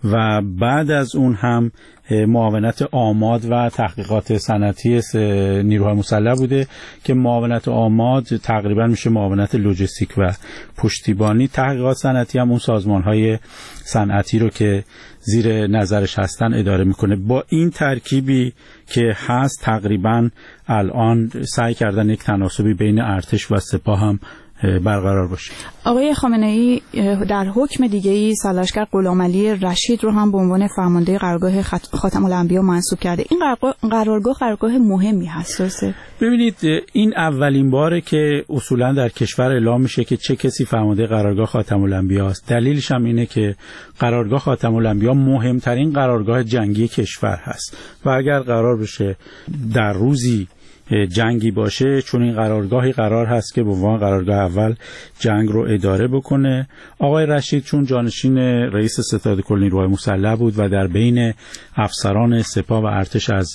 و بعد از اون هم معاونت آماد و تحقیقات صنعتی نیروهای مسلح بوده که معاونت آماد تقریبا میشه معاونت لوجستیک و پشتیبانی. تحقیقات صنعتی هم اون سازمان‌های صنعتی رو که زیر نظرش هستن اداره میکنه. با این ترکیبی که هست تقریبا الان سعی کردن یک تناسبی بین ارتش و سپاه هم برقرار باشه. آقای خامنه‌ای در حکم دیگه‌ای سرلشکر غلامعلی رشید رو هم به عنوان فرمانده قرارگاه خاتم الانبیا منصوب کرده. این قرارگاه قرارگاه مهمی هست درسته؟ ببینید این اولین باره که اصولا در کشور اعلام میشه که چه کسی فرمانده قرارگاه خاتم الانبیا است. دلیلش هم اینه که قرارگاه خاتم الانبیا مهمترین قرارگاه جنگی کشور هست و اگر قرار بشه در روزی جنگی باشه، چون این قرارگاهی قرار هست که به عنوان قرارگاه اول جنگ رو اداره بکنه. آقای رشید چون جانشین رئیس ستاد کل نیروهای مسلح بود و در بین افسران سپاه و ارتش از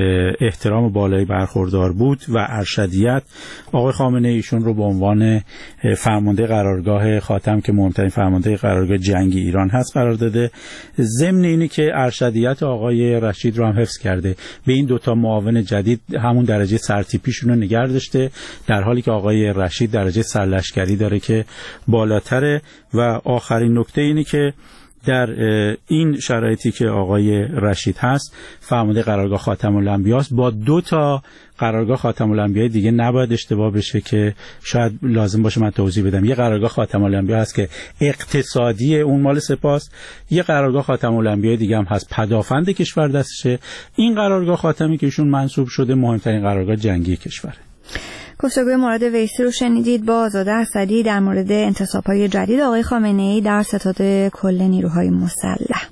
احترام بالایی برخوردار بود و ارشدیت، آقای خامنه ایشون رو به عنوان فرمانده قرارگاه خاتم که مهمترین فرمانده قرارگاه جنگی ایران هست قرار داده. ضمن اینی که ارشدیت آقای رشید رو هم حفظ کرده، به این دوتا معاون جدید همون درجه سرتیپیشون رو نگه داشته، در حالی که آقای رشید درجه سرلشکری داره که بالاتره. و آخرین نکته اینی که در این شرایطی که آقای رشید هست فرمانده قرارگاه خاتم الانبیا است، با دو تا قرارگاه خاتم الانبیا دیگه نباید اشتباه بشه که شاید لازم باشه من توضیح بدم. یه قرارگاه خاتم الانبیا هست که اقتصادی اون مال سپاست، یه قرارگاه خاتم الانبیا دیگه هم هست پدافند کشور دستشه. این قرارگاه خاتمی که ایشون منصوب شده مهمترین قرارگاه جنگی کشوره. گفتگوی مورد ویسی رو شنیدید با آزاده اسدی در مورد انتصاب‌های جدید آقای خامنه‌ای در ستاد کل نیروهای مسلح.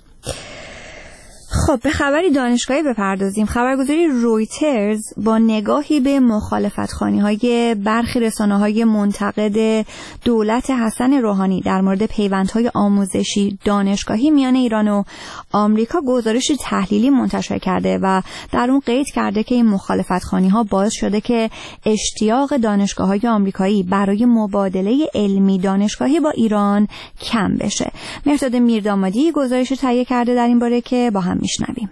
خب به خبری دانشگاهی بپردازیم. خبرگزاری رویترز با نگاهی به مخالفت‌خوانی‌های برخی رسانه‌های منتقد دولت حسن روحانی در مورد پیوندهای آموزشی دانشگاهی میان ایران و آمریکا گزارش تحلیلی منتشر کرده و در اون قید کرده که این مخالفت‌خوانی‌ها باعث شده که اشتیاق دانشگاه‌های آمریکایی برای مبادله علمی دانشگاهی با ایران کم بشه. مهرداد میردامادی گزارش تهیه کرده در این باره که با هم میشنویم.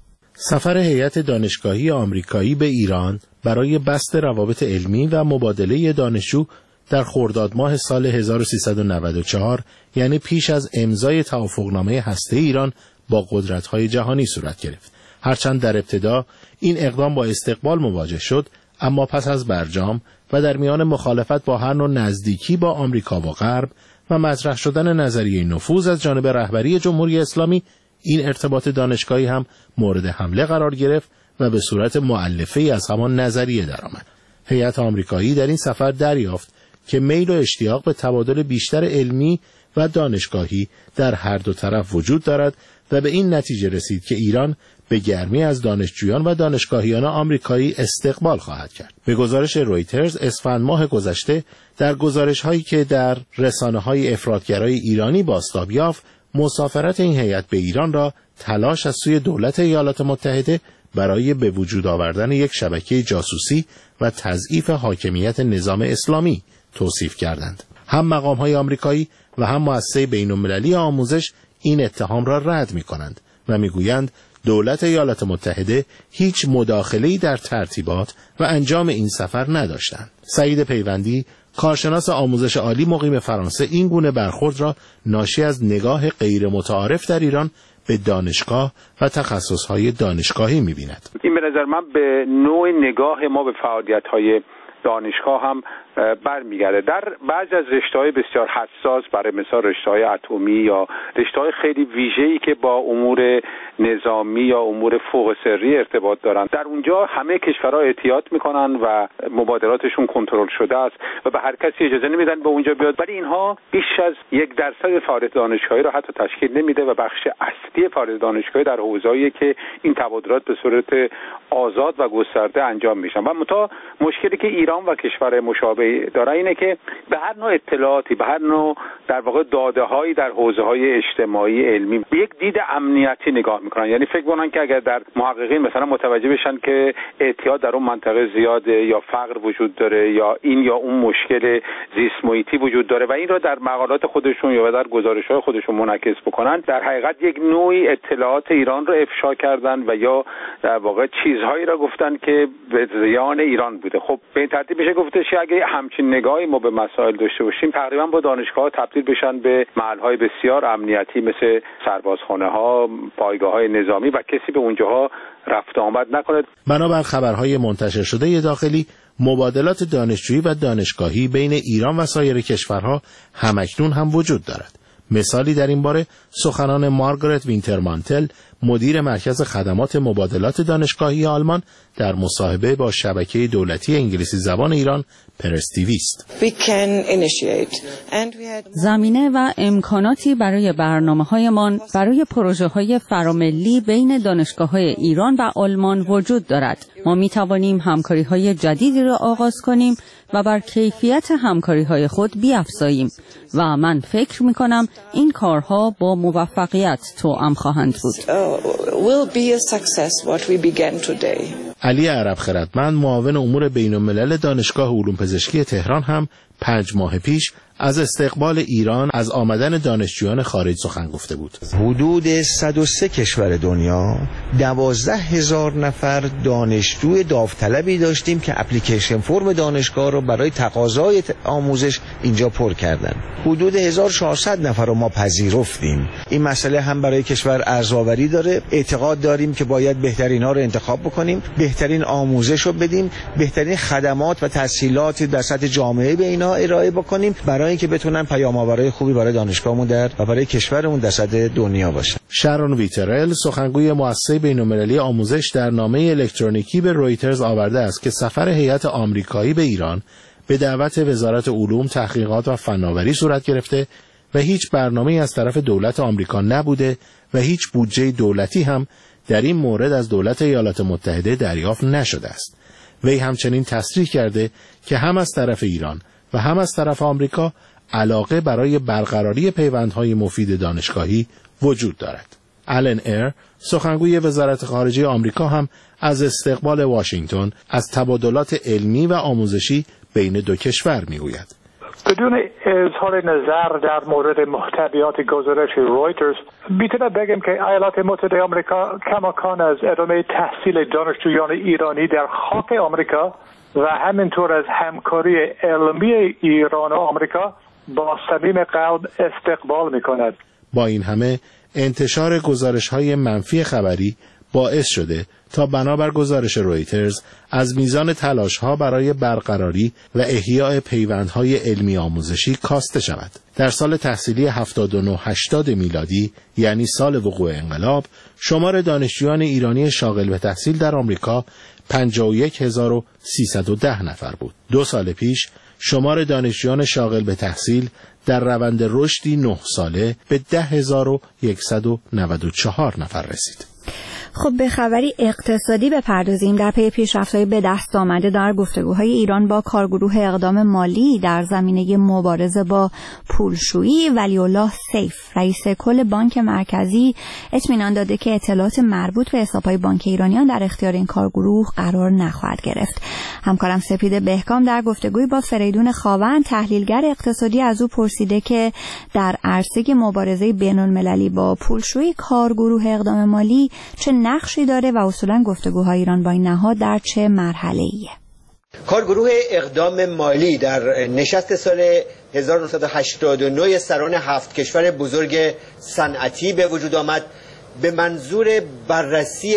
سفر هیئت دانشگاهی آمریکایی به ایران برای بسط روابط علمی و مبادله دانشجو در خرداد ماه سال هزار و سیصد و نود و چهار، یعنی پیش از امضای توافقنامه هسته ایران با قدرت‌های جهانی صورت گرفت. هرچند در ابتدا این اقدام با استقبال مواجه شد، اما پس از برجام و در میان مخالفت با هر نوع نزدیکی با آمریکا و غرب و مطرح شدن نظریه نفوذ از جانب رهبری جمهوری اسلامی، این ارتباط دانشگاهی هم مورد حمله قرار گرفت و به صورت مؤلفه‌ای از همان نظریه درآمد. هیئت آمریکایی در این سفر دریافت که میل و اشتیاق به تبادل بیشتر علمی و دانشگاهی در هر دو طرف وجود دارد و به این نتیجه رسید که ایران به گرمی از دانشجویان و دانشگاهیان آمریکایی استقبال خواهد کرد. به گزارش رویترز اسفند ماه گذشته در گزارش‌هایی که در رسانه‌های افراطگرای ایرانی بازتاب یافت، مسافرت این هیئت به ایران را تلاش از سوی دولت ایالات متحده برای به وجود آوردن یک شبکه جاسوسی و تضعیف حاکمیت نظام اسلامی توصیف کردند. هم مقام‌های آمریکایی و هم مؤسسه بین‌المللی آموزش این اتهام را رد می‌کنند و می‌گویند دولت ایالات متحده هیچ مداخله‌ای در ترتیبات و انجام این سفر نداشتند. سعید پیوندی، کارشناس آموزش عالی مقیم فرانسه، این گونه برخورد را ناشی از نگاه غیر متعارف در ایران به دانشگاه و تخصص‌های دانشگاهی می‌بیند. این به نظر من به نوع نگاه ما به فعالیت‌های دانشگاه هم برمیگرده. در بعضی از رشته‌های بسیار حساس، برای مثال رشته‌های اتمی یا رشته‌های خیلی ویژه‌ای که با امور نظامی یا امور فوق سری ارتباط دارن، در اونجا همه کشورها احتیاط میکنن و مبادلاتشون کنترل شده است و به هر کسی اجازه نمیدن به اونجا بیاد، ولی اینها بیش از یک درصد فعالیت دانشگاهی را حتی تشکیل نمیده و بخش اصلی فعالیت دانشگاهی در حوزه‌ای که این تبادلات به صورت آزاد و گسترده انجام میشن. و متا مشکلی که ایران و کشور مشابه داره اینه که به هر نوع اطلاعاتی، به هر نوع در واقع داده‌هایی در حوزه‌های اجتماعی علمی به یک دید امنیتی نگاه میکنن. یعنی فکر می‌کنن که اگر در محققین مثلا متوجه بشن که اعتیاد در اون منطقه زیاده یا فقر وجود داره یا این یا اون مشکل زیست محیطی وجود داره و این را در مقالات خودشون یا در گزارش‌های خودشون منعکس بکنن، در حقیقت یک نوعی اطلاعات ایران را افشا کردن و یا در واقع چیزهایی را گفتن که به زیان ایران بوده. خب به این ترتیب میشه گفتش که اگه همچین نگاهی ما به مسائل داشته باشیم، تقریبا با دانشگاه‌ها تبدیل بشن به محل‌های بسیار امنیتی مثل سربازخانه‌ها، پایگاه‌های نظامی و کسی به اونجاها رفت آمد نکنه. بنابر خبرهای منتشر شده داخلی، مبادلات دانشجویی و دانشگاهی بین ایران و سایر کشورها همکنون هم وجود دارد. مثالی در این باره سخنان مارگارت وینترمانتل، مدیر مرکز خدمات مبادلات دانشگاهی آلمان، در مصاحبه با شبکه دولتی انگلیسی زبان ایران پرس تیوی است. زمینه و امکاناتی برای برنامه‌هایمان برای پروژه‌های فراملی بین دانشگاه‌های ایران و آلمان وجود دارد. ما می‌توانیم همکاری‌های جدیدی را آغاز کنیم و بر کیفیت همکاری‌های خود بیفزاییم و من فکر می‌کنم این کارها با موفقیت توأم خواهند بود. علی عرب خردمند، معاون امور بین‌الملل دانشگاه علوم پزشکی تهران، هم پنج ماه پیش از استقبال ایران از آمدن دانشجویان خارج سخن گفته بود. حدود صد و سه کشور دنیا دوازده هزار نفر دانشجوی داوطلبی داشتیم که اپلیکیشن فرم دانشگاه رو برای تقاضای آموزش اینجا پر کردن. حدود هزار و چهارصد نفر رو ما پذیرفتیم. این مسئله هم برای کشور ارزآوری داره. اعتقاد داریم که باید بهترین ها رو انتخاب بکنیم، بهترین آموزش رو بدیم، بهترین خدمات و تسهیلات در سطح جامعه به اینا ارائه بکنیم برای اینکه بتونن پیام‌آورای خوبی برای دانشگاهمون در و برای کشورمون در سطح دنیا باشن. شارون ویترل، سخنگوی مؤسسه بین‌المللی آموزش، در نامه الکترونیکی به رویترز آورده است که سفر هیئت آمریکایی به ایران به دعوت وزارت علوم، تحقیقات و فناوری صورت گرفته و هیچ برنامه‌ای از طرف دولت آمریکا نبوده و هیچ بودجه دولتی هم در این مورد از دولت ایالات متحده دریافت نشده است. وی همچنین تصریح کرده که هم از طرف ایران و هم از طرف آمریکا علاقه برای برقراری پیوندهای مفید دانشگاهی وجود دارد. آلن ایر، سخنگوی وزارت خارجه آمریکا، هم از استقبال واشنگتن از تبادلات علمی و آموزشی بین دو کشور میگوید. بدون اظهار نظر در مورد محتویات گزارش رویترز، میتونم بگم که ایالات متحده آمریکا کماکان از ادامه تحصیل دانشجویان ایرانی در خاک آمریکا و همینطور از همکاری علمی ایران و آمریکا با صمیم قلب استقبال میکند. با این همه انتشار گزارش‌های منفی خبری باعث شده تا بنابر گزارش رویترز از میزان تلاش‌ها برای برقراری و احیاء پیوندهای علمی آموزشی کاسته شود. در سال تحصیلی هفتاد و نه هشتاد میلادی، یعنی سال وقوع انقلاب، شمار دانشجویان ایرانی شاغل به تحصیل در آمریکا پنجاه و یک هزار و سیصد و ده نفر بود. دو سال پیش شمار دانشجویان شاغل به تحصیل در روند رشدی نه ساله به ده هزار و صد و نود و چهار نفر رسید. خب به خبری اقتصادی بپردازیم. در پی پیشرفت‌های به دست آمده در گفتگوهای ایران با کارگروه اقدام مالی در زمینه مبارزه با پولشویی، ولی‌الله سیف، رئیس کل بانک مرکزی، اطمینان داده که اطلاعات مربوط به حساب‌های بانک ایرانیان در اختیار این کارگروه قرار نخواهد گرفت. همکارم سپید بهکام در گفتگوی با فریدون خاوند، تحلیلگر اقتصادی، از او پرسیده که در عرصه مبارزه بین‌المللی با پولشویی کارگروه اقدام مالی چه نقشی داره و اصولا گفتگوهای ایران با این نهاد در چه مرحله‌ایه؟ کارگروه اقدام مالی در نشست سال هزار و نهصد و هشتاد و نه سران هفت کشور بزرگ صنعتی به وجود آمد به منظور بررسی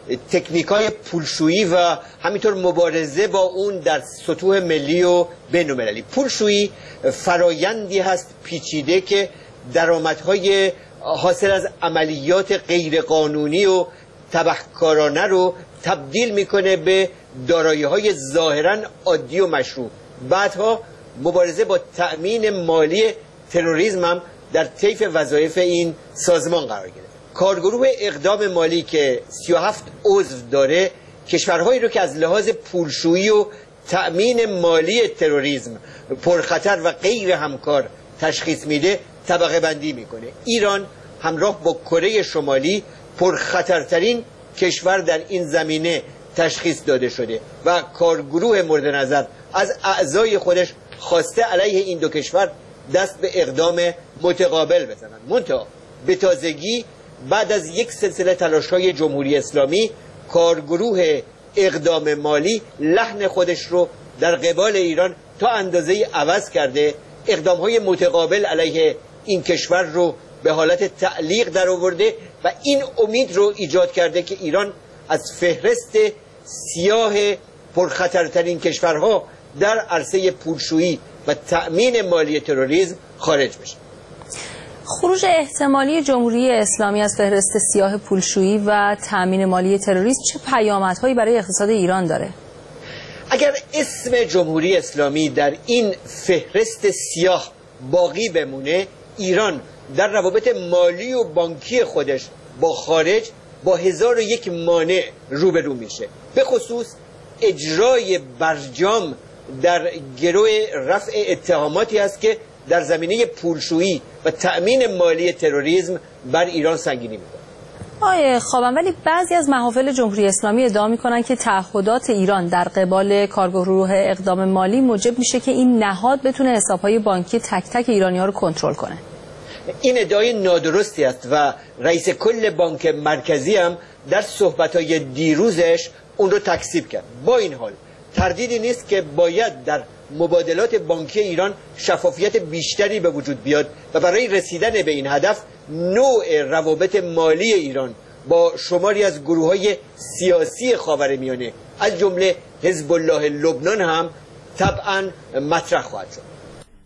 تکنیکای پولشویی و همینطور مبارزه با اون در سطوح ملی و بین‌المللی. پولشویی فرایندی هست پیچیده که درآمدهای حاصل از عملیات غیرقانونی و تبهکارانه رو تبدیل میکنه به دارایی‌های ظاهراً عادی و مشروع. بعدها مبارزه با تأمین مالی تروریسم هم در طیف وظایف این سازمان قرار گرفت. کارگروه اقدام مالی که سی و هفت عضو داره کشورهایی رو که از لحاظ پولشویی و تأمین مالی تروریسم پرخطر و غیر همکار تشخیص میده طبقه بندی میکنه. ایران همراه با کره شمالی پرخطرترین کشور در این زمینه تشخیص داده شده و کارگروه مورد نظر از اعضای خودش خواسته علیه این دو کشور دست به اقدام متقابل بزنن. منتها به تازگی بعد از یک سلسله تلاش‌های جمهوری اسلامی کارگروه اقدام مالی لحن خودش رو در قبال ایران تا اندازه‌ای عوض کرده، اقدام‌های متقابل علیه این کشور رو به حالت تعلیق در آورده و این امید رو ایجاد کرده که ایران از فهرست سیاه پرخطرترین کشورها در عرصه پولشویی و تأمین مالی تروریسم خارج بشه. خروج احتمالی جمهوری اسلامی از فهرست سیاه پولشویی و تأمین مالی تروریسم چه پیامدهایی برای اقتصاد ایران داره؟ اگر اسم جمهوری اسلامی در این فهرست سیاه باقی بمونه، ایران در روابط مالی و بانکی خودش با خارج با هزار و یک مانع روبرو میشه. به خصوص اجرای برجام در گروه رفع اتهاماتی است که در زمینه پولشویی و تأمین مالی تروریسم بر ایران سنگینی میکنه. آیه خوابم، ولی بعضی از محافل جمهوری اسلامی ادعا میکنن که تعهدات ایران در قبال کارگروه اقدام مالی موجب میشه که این نهاد بتونه حسابهای بانکی تک تک ایرانی‌ها رو کنترل کنه. این ادعای نادرستی است و رئیس کل بانک مرکزی هم در صحبت‌های دیروزش اون رو تکذیب کرد. با این حال تردیدی نیست که باید در مبادلات بانکی ایران شفافیت بیشتری به وجود بیاد و برای رسیدن به این هدف نوع روابط مالی ایران با شماری از گروه‌های سیاسی خاورمیانه از جمله حزب الله لبنان هم طبعاً مطرح خواهد شد.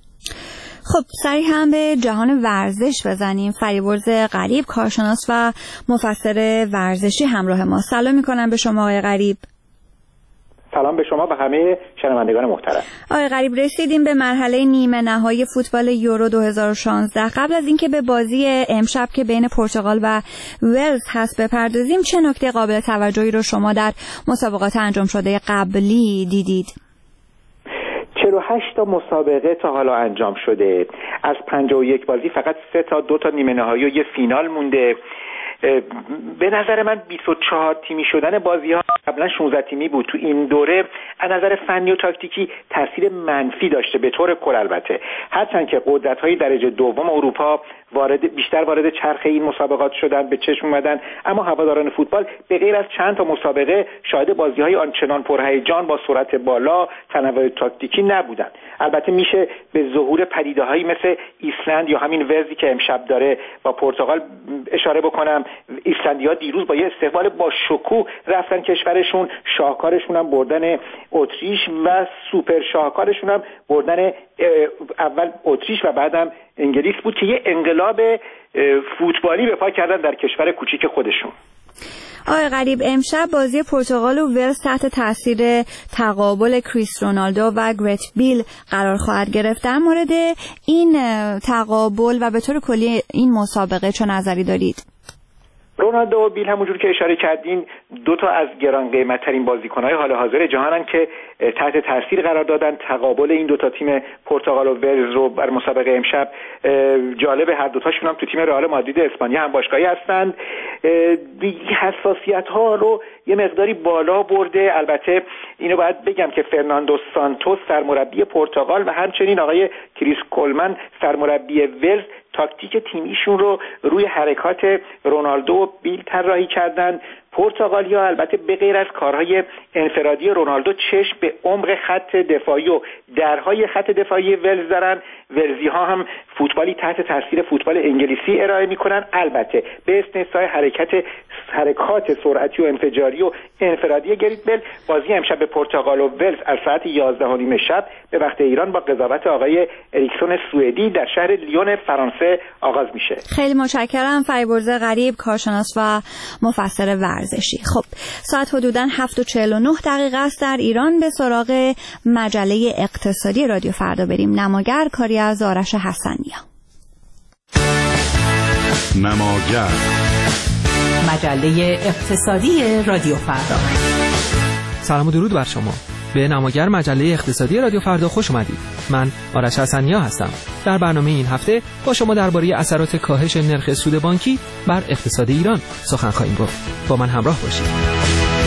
خب سریع هم به جهان ورزش بزنیم. فریبرز غریب، کارشناس و مفسر ورزشی همراه ما. سلام میکنم به شما آقای غریب. سلام به شما و همه شنوندگان محترم. آقای غریب، رسیدیم به مرحله نیمه نهایی فوتبال یورو دو هزار و شانزده. قبل از اینکه به بازی امشب که بین پرتغال و ولز هست بپردازیم، چه نکته قابل توجهی رو شما در مسابقات انجام شده قبلی دیدید؟ چهل و هشت تا مسابقه تا حالا انجام شده. از پنجاه و یک بازی فقط سه تا دو تا نیمه نهایی و یه فینال مونده. به نظر من بیست و چهار تیمی شدن بازی ها قبلا شانزده تیمی بود. تو این دوره از نظر فنی و تاکتیکی تاثیر منفی داشته به طور کل. البته هرچند که قدرت های درجه دوم اروپا وارد بیشتر وارد چرخ این مسابقات شدن، به چشم اومدن، اما هواداران فوتبال به غیر از چند تا مسابقه شاهد بازی‌های آنچنان پرهیجان با سرعت بالا، تنوع تاکتیکی نبودن. البته میشه به ظهور پدیده‌هایی مثل ایسلند یا همین ولزی که امشب داره با پرتغال اشاره بکنم. ایسلندی‌ها دیروز با یه استقبال با شکوه رفتن کشورشون، شاهکارشون هم بردن اتریش و سوپر شاهکارشون هم بردن اول اتریش و بعدم انگلیس بود که یه انقلاب فوتبالی به پا کردن در کشور کوچیک خودشون. آقای غریب، امشب بازی پرتغال و ولز تحت تاثیر تقابل کریس رونالدو و گرت بیل قرار خواهد گرفت. در مورد این تقابل و به طور کلی این مسابقه چه نظری دارید؟ رونالدو و بیل همونجور که اشاره کردین دو تا از گران قیمت ترین بازیکن‌های حال حاضر جهانن که تحت تاثیر قرار دادن. تقابل این دو تا تیم پرتغال و ولز رو بر مسابقه امشب جالب، هر دو تاشون هم تو تیم رئال مادرید اسپانیا هم باشگاهی هستند. حساسیت‌ها رو یه مقداری بالا برده. البته اینو باید بگم که فرناندو سانتوس سرمربی پرتغال و همچنین آقای کریس کولمن سرمربی ولز تاکتیک تیمیشون رو روی حرکات رونالدو و بیل طراحی کردن. پرتغالیا البته به غیر از کارهای انفرادی رونالدو چشم به عمق خط دفاعی و درهای خط دفاعی ولز دارن. ولزی ها هم فوتبالی تحت تاثیر فوتبال انگلیسی ارائه میکنن، البته به استثنای حرکت حرکات سرعتی و انفجاری و انفرادی گریت بیل. بازی امشب به پرتغال و ولز از ساعت یازده و نیم شب به وقت ایران با قضاوت آقای اریکسون سوئدی در شهر لیون فرانسه آغاز میشه. خیلی متشکرم فریبرز غریب، کارشناس و مفسر ورزشی. خب ساعت حدوداً هفت و چهل و نه دقیقه است در ایران. به سراغ مجله اقتصادی رادیو فردا بریم. نماگر کاری از آرش حسنیا. نماگر مجله اقتصادی رادیو فردا. سلام و درود بر شما. به نماگر مجله اقتصادی رادیو فردا خوش اومدید. من آرش حسنیا هستم. در برنامه این هفته با شما درباره اثرات کاهش نرخ سود بانکی بر اقتصاد ایران سخن خواهیم گفت. با من همراه باشید.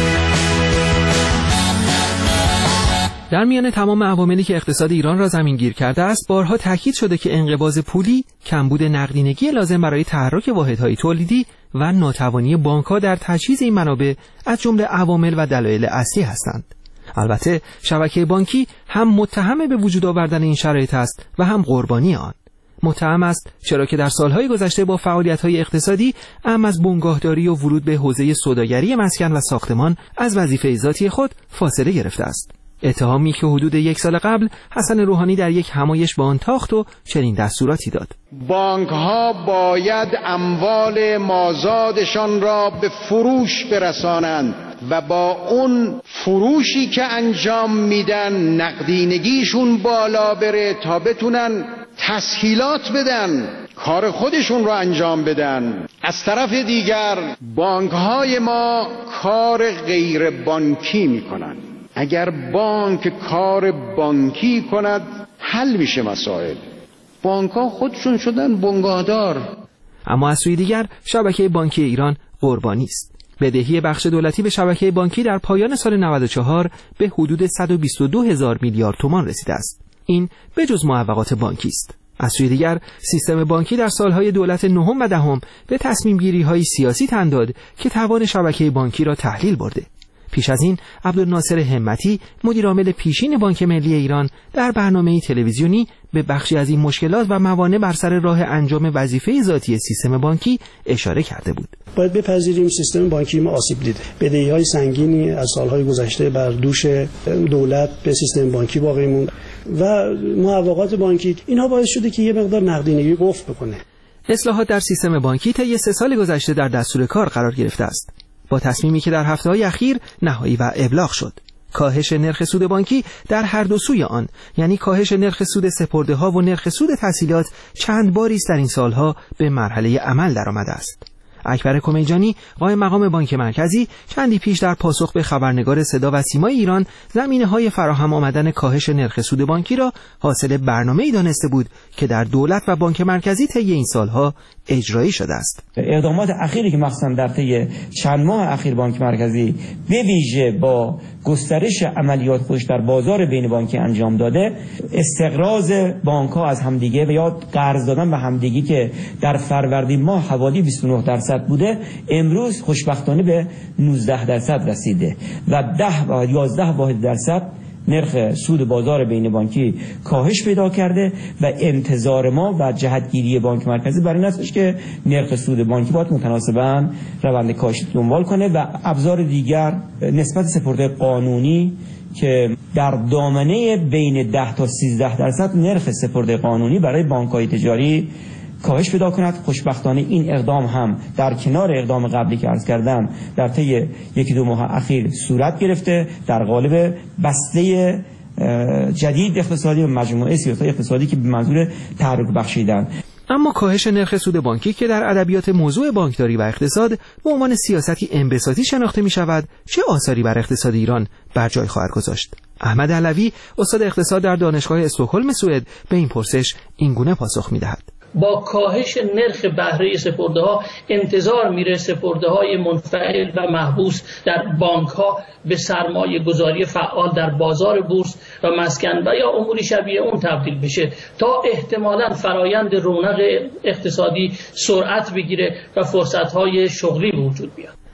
در میان تمام عواملی که اقتصاد ایران را زمینگیر کرده است، بارها تاکید شده که انقباض پولی، کمبود نقدینگی لازم برای تحرک واحدهای تولیدی و ناتوانی بانک‌ها در تجهیز این منابع از جمله عوامل و دلایل اصلی هستند. البته شبکه بانکی هم متهم به وجود آوردن این شرایط است و هم قربانی آن. متهم است چرا که در سالهای گذشته با فعالیت‌های اقتصادی اهم از بنگاهداری و ورود به حوزه سوداگری مسکن و ساختمان از وظیفه ذاتی خود فاصله گرفته است. اتهامی که حدود یک سال قبل حسن روحانی در یک همایش به آن تاخت و چنین دستوراتی داد: بانک‌ها باید اموال مازادشان را به فروش برسانند و با اون فروشی که انجام میدن نقدینگیشون بالا بره تا بتونن تسهیلات بدن، کار خودشون رو انجام بدن. از طرف دیگر بانک‌های ما کار غیر بانکی میکنن. اگر بانک کار بانکی کند حل میشه مسائل. بانک‌ها خودشون شدن بنگاهدار. اما از سوی دیگر شبکه بانکی ایران قربانی است. بدهی بخش دولتی به شبکه بانکی در پایان سال نود و چهار به حدود صد و بیست و دو هزار میلیارد تومان رسیده است. این به جز معوقات بانکی است. از سوی دیگر سیستم بانکی در سالهای دولت نهم و دهم به تصمیم گیری های سیاسی تن داد که توان شبکه بانکی را تحلیل برده. پیش از این عبدالناصر همتی مدیرعامل پیشین بانک ملی ایران در برنامه تلویزیونی به بخشی از این مشکلات و موانع بر سر راه انجام وظیفه ذاتی سیستم بانکی اشاره کرده بود. باید بپذیریم سیستم بانکی ما آسیب دیده. بدهی‌های سنگینی از سالهای گذشته بر دوش دولت به سیستم بانکی باقی موند و معوقات بانکی اینها باعث شده که یه مقدار نقدینگی افت بکنه. اصلاحات در سیستم بانکی طی سه سال گذشته در دستور کار قرار گرفته است، با تصمیمی که در هفته‌های اخیر نهایی و ابلاغ شد. کاهش نرخ سود بانکی در هر دو سوی آن، یعنی کاهش نرخ سود سپرده‌ها و نرخ سود تسهیلات، چند باری است در این سالها به مرحله عمل درآمده است. اکبر کمیجانی قائم مقام بانک مرکزی چندی پیش در پاسخ به خبرنگار صدا و سیمای ایران زمینه‌های فراهم آمدن کاهش نرخ سود بانکی را حاصل برنامه‌ای دانسته بود که در دولت و بانک مرکزی طی این سالها اجرایی شده است. اقدامات اخیری که مخصوصا در طی چند ماه اخیر بانک مرکزی به ویژه با گسترش عملیات خودش در بازار بین بانکی انجام داده، استقراض بانک‌ها از همدیگه و یا قرض دادن به همدیگه که در فروردین ماه حوالی بیست و نه درصد بوده، امروز خوشبختانه به نوزده درصد رسیده و ده و یازده واحد درصد نرخ سود بازار بین بانکی کاهش پیدا کرده و انتظار ما و جهتگیری بانک مرکزی برای این است که نرخ سود بانکی باید متناسباً روند کاهش دنبال کنه و ابزار دیگر نسبت سپرده قانونی که در دامنه بین ده تا سیزده درصد نرخ سپرده قانونی برای بانک‌های تجاری کاهش پیدا کند. خوشبختانه این اقدام هم در کنار اقدام قبلی که عرض کردم در طی یکی دو ماه اخیر صورت گرفته در قالب بسته جدید اقتصادی و مجموعه سیاست‌های اقتصادی که به منظور تحرک بخشیدن. اما کاهش نرخ سود بانکی که در ادبیات موضوع بانکداری و اقتصاد به عنوان سیاستی انبساطی شناخته می شود، چه آثاری بر اقتصاد ایران بر جای خواهد گذاشت؟ احمد علوی استاد اقتصاد در دانشگاه استکهلم سوئد به این پرسش اینگونه پاسخ می دهد: با کاهش نرخ بهره سپرده‌ها انتظار میره سپرده‌های منفعل و محبوس در بانک‌ها به سرمایه گذاری فعال در بازار بورس و مسکن و یا اموری شبیه اون تبدیل بشه تا احتمالاً فرایند رونق اقتصادی سرعت بگیره و فرصت‌های شغلی به وجود بیاد.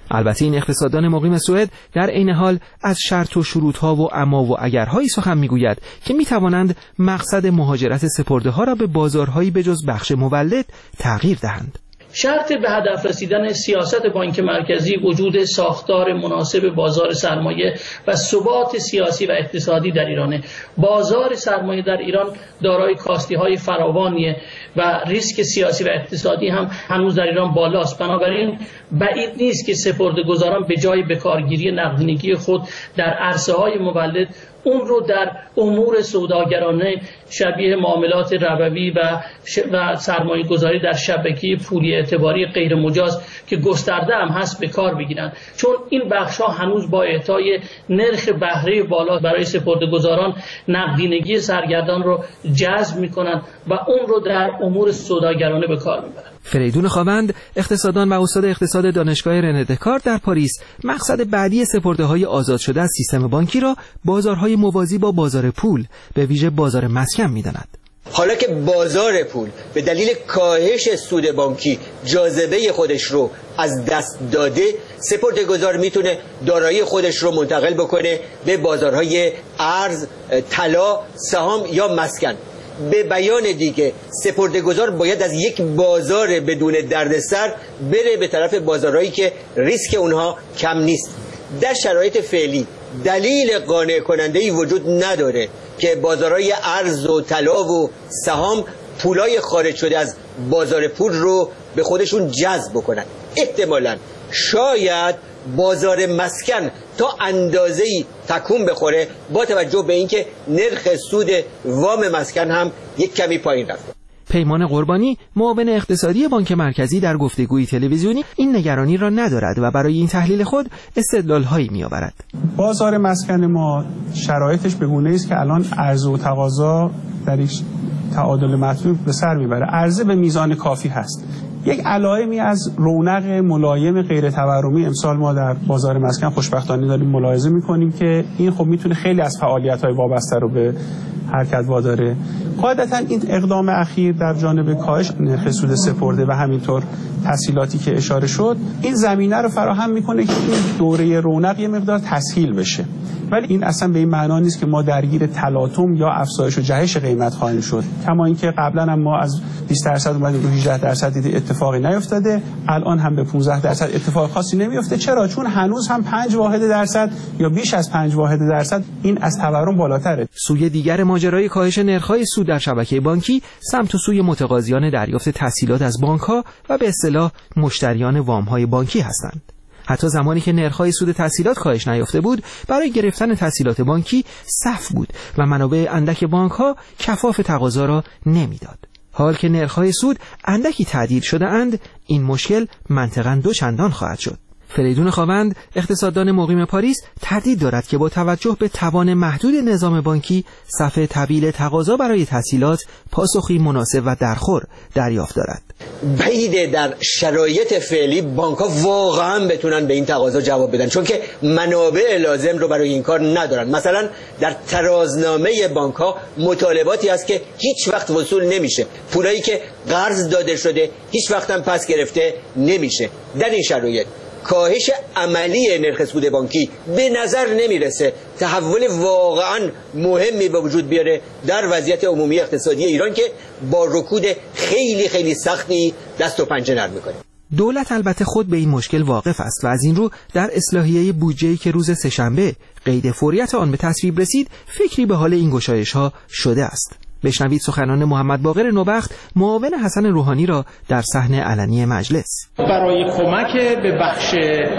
البته این اقتصاددان مقیم سوئد در عین حال از شرط و شروطها و اما و اگرهایی سخن میگوید که میتوانند مقصد مهاجرت سپرده‌ها را به بازارهایی بجز بخش مولد تغییر دهند. شرط به هدف رسیدن سیاست بانک مرکزی وجود ساختار مناسب بازار سرمایه و ثبات سیاسی و اقتصادی در ایرانه. بازار سرمایه در ایران دارای کاستی‌های فراوانیه و ریسک سیاسی و اقتصادی هم هنوز در ایران بالاست. بنابراین بعید نیست که سپرده‌گذاران به جای بکارگیری نقدینگی خود در عرصه‌های مولد اون رو در امور سوداگرانه شبیه معاملات ربوی و و سرمایه گذاری در شبکه پولی اعتباری غیر مجاز که گسترده هم هست به کار بگیرن، چون این بخش ها هنوز با اعطای نرخ بهره بالا برای سپرده‌گذاران نقدینگی سرگردان رو جذب میکنن و اون رو در امور سوداگرانه به کار میبرن. فریدون خاوند، اقتصاددان و استاد اقتصاد دانشگاه رنه دکارت در پاریس، مقصد بعدی سپرده‌های آزاد شده از سیستم بانکی را بازارهای موازی با بازار پول، به ویژه بازار مسکن می‌داند. حالا که بازار پول به دلیل کاهش سود بانکی جاذبه خودش رو از دست داده، سپرده‌گذار میتونه دارایی خودش رو منتقل بکنه به بازارهای ارز، طلا، سهام یا مسکن. به بیان دیگه سپرده‌گذار باید از یک بازار بدون دردسر بره به طرف بازارهایی که ریسک اونها کم نیست. در شرایط فعلی دلیل قانع کننده‌ای وجود نداره که بازارهای ارز و طلا و سهام پولای خارج شده از بازار پول رو به خودشون جذب بکنن. احتمالاً شاید بازار مسکن تا اندازه‌ای تکون بخوره با توجه به اینکه نرخ سود وام مسکن هم یک کمی پایین رفته. پیمان قربانی، معاون اقتصادی بانک مرکزی، در گفتگوی تلویزیونی این نگرانی را ندارد و برای این تحلیل خود استدلال‌هایی می‌آورد. بازار مسکن ما شرایطش به گونه‌ای است که الان عرضه و تقاضا در یک تعادل مطلوب به سر میبره. عرضه به میزان کافی هست. یک علائمی از رونق ملایم غیر تورمی امسال ما در بازار مسکن خوشبختانه داریم ملاحظه می‌کنیم که این خب میتونه خیلی از فعالیت‌های وابسته رو به حرکت واداره. قاعدتاً این اقدام اخیر در جانب کاهش نرخ سود سپرده و همینطور تسهیلاتی که اشاره شد این زمینه رو فراهم میکنه که این دوره رونق یه مقدار تسهیل بشه، ولی این اصلا به این معنا نیست که ما درگیر تلاطم یا افزایش و جهش قیمت خواهیم شد. کما اینکه قبلا هم ما از بیست درصد اومدیم رو هجده درصد دیده اتفاقی نیفتاده، الان هم به پانزده درصد اتفاق خاصی نمیفته. چرا؟ چون هنوز هم پنج واحد درصد یا بیش از پنج واحد درصد این از تورم بالاتره. سوی دیگر ماجرای کاهش نرخ‌های سود در شبکه بانکی سمت و سوی متقاضیان دریافت تسهیلات از بانک‌ها و به اصطلاح مشتریان وام‌های بانکی هستند. حتی زمانی که نرخ‌های سود تسهیلات کاهش نیافته بود، برای گرفتن تسهیلات بانکی صف بود و منابع اندک بانک‌ها کفاف تقاضا را نمیداد. حال که نرخ‌های سود اندکی تعدیل شده اند، این مشکل منطقاً دو چندان خواهد شد. فریدون خاوند، اقتصاددان مقیم پاریس، تردید دارد که با توجه به توان محدود نظام بانکی، صف طویل تقاضا برای تسهیلات پاسخی مناسب و درخور دریافت دارد. بعیده در شرایط فعلی بانک‌ها واقعا بتونن به این تقاضا جواب بدن، چون که منابع لازم رو برای این کار ندارن. مثلا در ترازنامه بانک‌ها مطالباتی هست که هیچ وقت وصول نمیشه، پولایی که قرض داده شده هیچ وقت هم پس گرفته نمیشه. در این شرایط کاهش عملی نرخ سود بانکی به نظر نمیرسه تحول واقعا مهمی به وجود بیاره در وضعیت عمومی اقتصادی ایران که با رکود خیلی خیلی سختی دست و پنجه نرم میکنه. دولت البته خود به این مشکل واقف است و از این رو در اصلاحیه بودجه‌ای که روز سه‌شنبه قید فوریت آن به تصویب رسید، فکری به حال این گشایش‌ها شده است. بشنوید سخنان محمد باقر نوبخت، معاون حسن روحانی را در صحنه علنی مجلس. برای کمک به بخش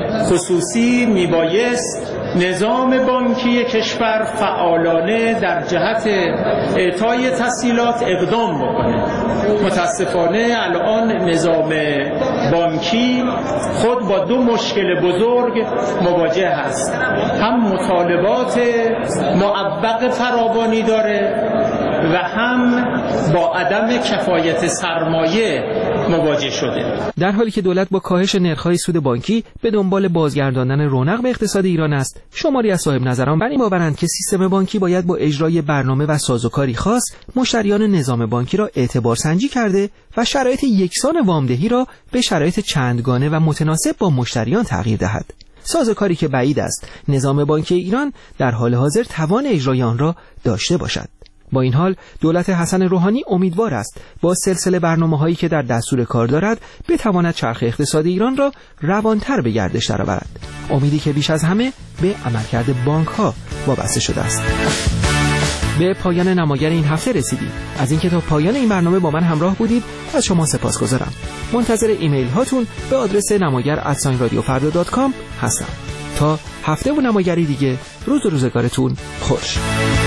خصوصی میبایست نظام بانکی کشور فعالانه در جهت اعطای تسهیلات اقدام بکنه. متاسفانه الان نظام بانکی خود با دو مشکل بزرگ مواجه است. هم مطالبات معوق فراوانی داره و هم با عدم کفایت سرمایه مواجه شده. در حالی که دولت با کاهش نرخ‌های سود بانکی به دنبال بازگرداندن رونق به اقتصاد ایران است، شماری از صاحب نظران بر این باورند که سیستم بانکی باید با اجرای برنامه و سازوکاری خاص مشتریان نظام بانکی را اعتبار سنجی کرده و شرایط یکسان وامدهی را به شرایط چندگانه و متناسب با مشتریان تغییر دهد. سازوکاری که بعید است نظام بانکی ایران در حال حاضر توان اجرای آن را داشته باشد. با این حال دولت حسن روحانی امیدوار است با سلسله برنامه‌هایی که در دستور کار دارد بتواند چرخ اقتصاد ایران را روانتر به گردش درآورد. امیدی که بیش از همه به عملکرد بانک‌ها وابسته شده است. به پایان نماگر این هفته رسیدیم. از اینکه تا پایان این برنامه با من همراه بودید از شما سپاسگزارم. منتظر ایمیل هاتون به آدرس نماگر ات رادیو فردا دات کام هستم. تا هفته و نماگری دیگه، روز و روزگارتون خوش.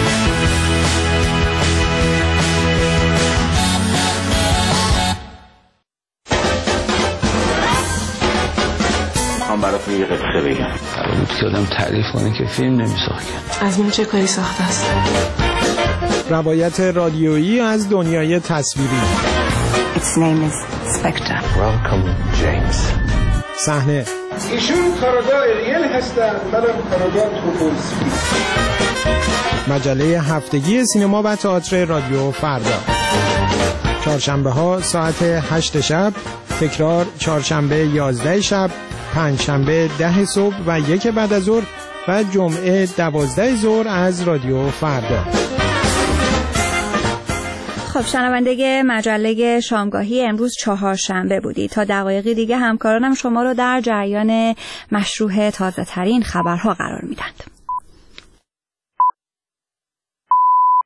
من براتون یه قصه بگم. قرار بود که آدم تعریف کنه که فیلم نمی‌ساخت. از من چه کاری ساخته است؟ روایت رادیویی از دنیای تصویری. Its name is Spectre. Welcome James. صحنه. ایشون کارگاه ریل هستن، منم کارگاه توپولسکی. مجله هفتگی سینما و تئاتر رادیو فردا. چهارشنبه ها ساعت هشت شب، تکرار چهارشنبه یازده شب، پنجشنبه ده صبح و یک بعد از ظهر و جمعه دوازده ظهر از رادیو فردا. خب شنونده مجله شامگاهی امروز چهارشنبه بودی. تا دقایقی دیگه همکارانم شما رو در جریان مشروع تازه ترین خبرها قرار میدن.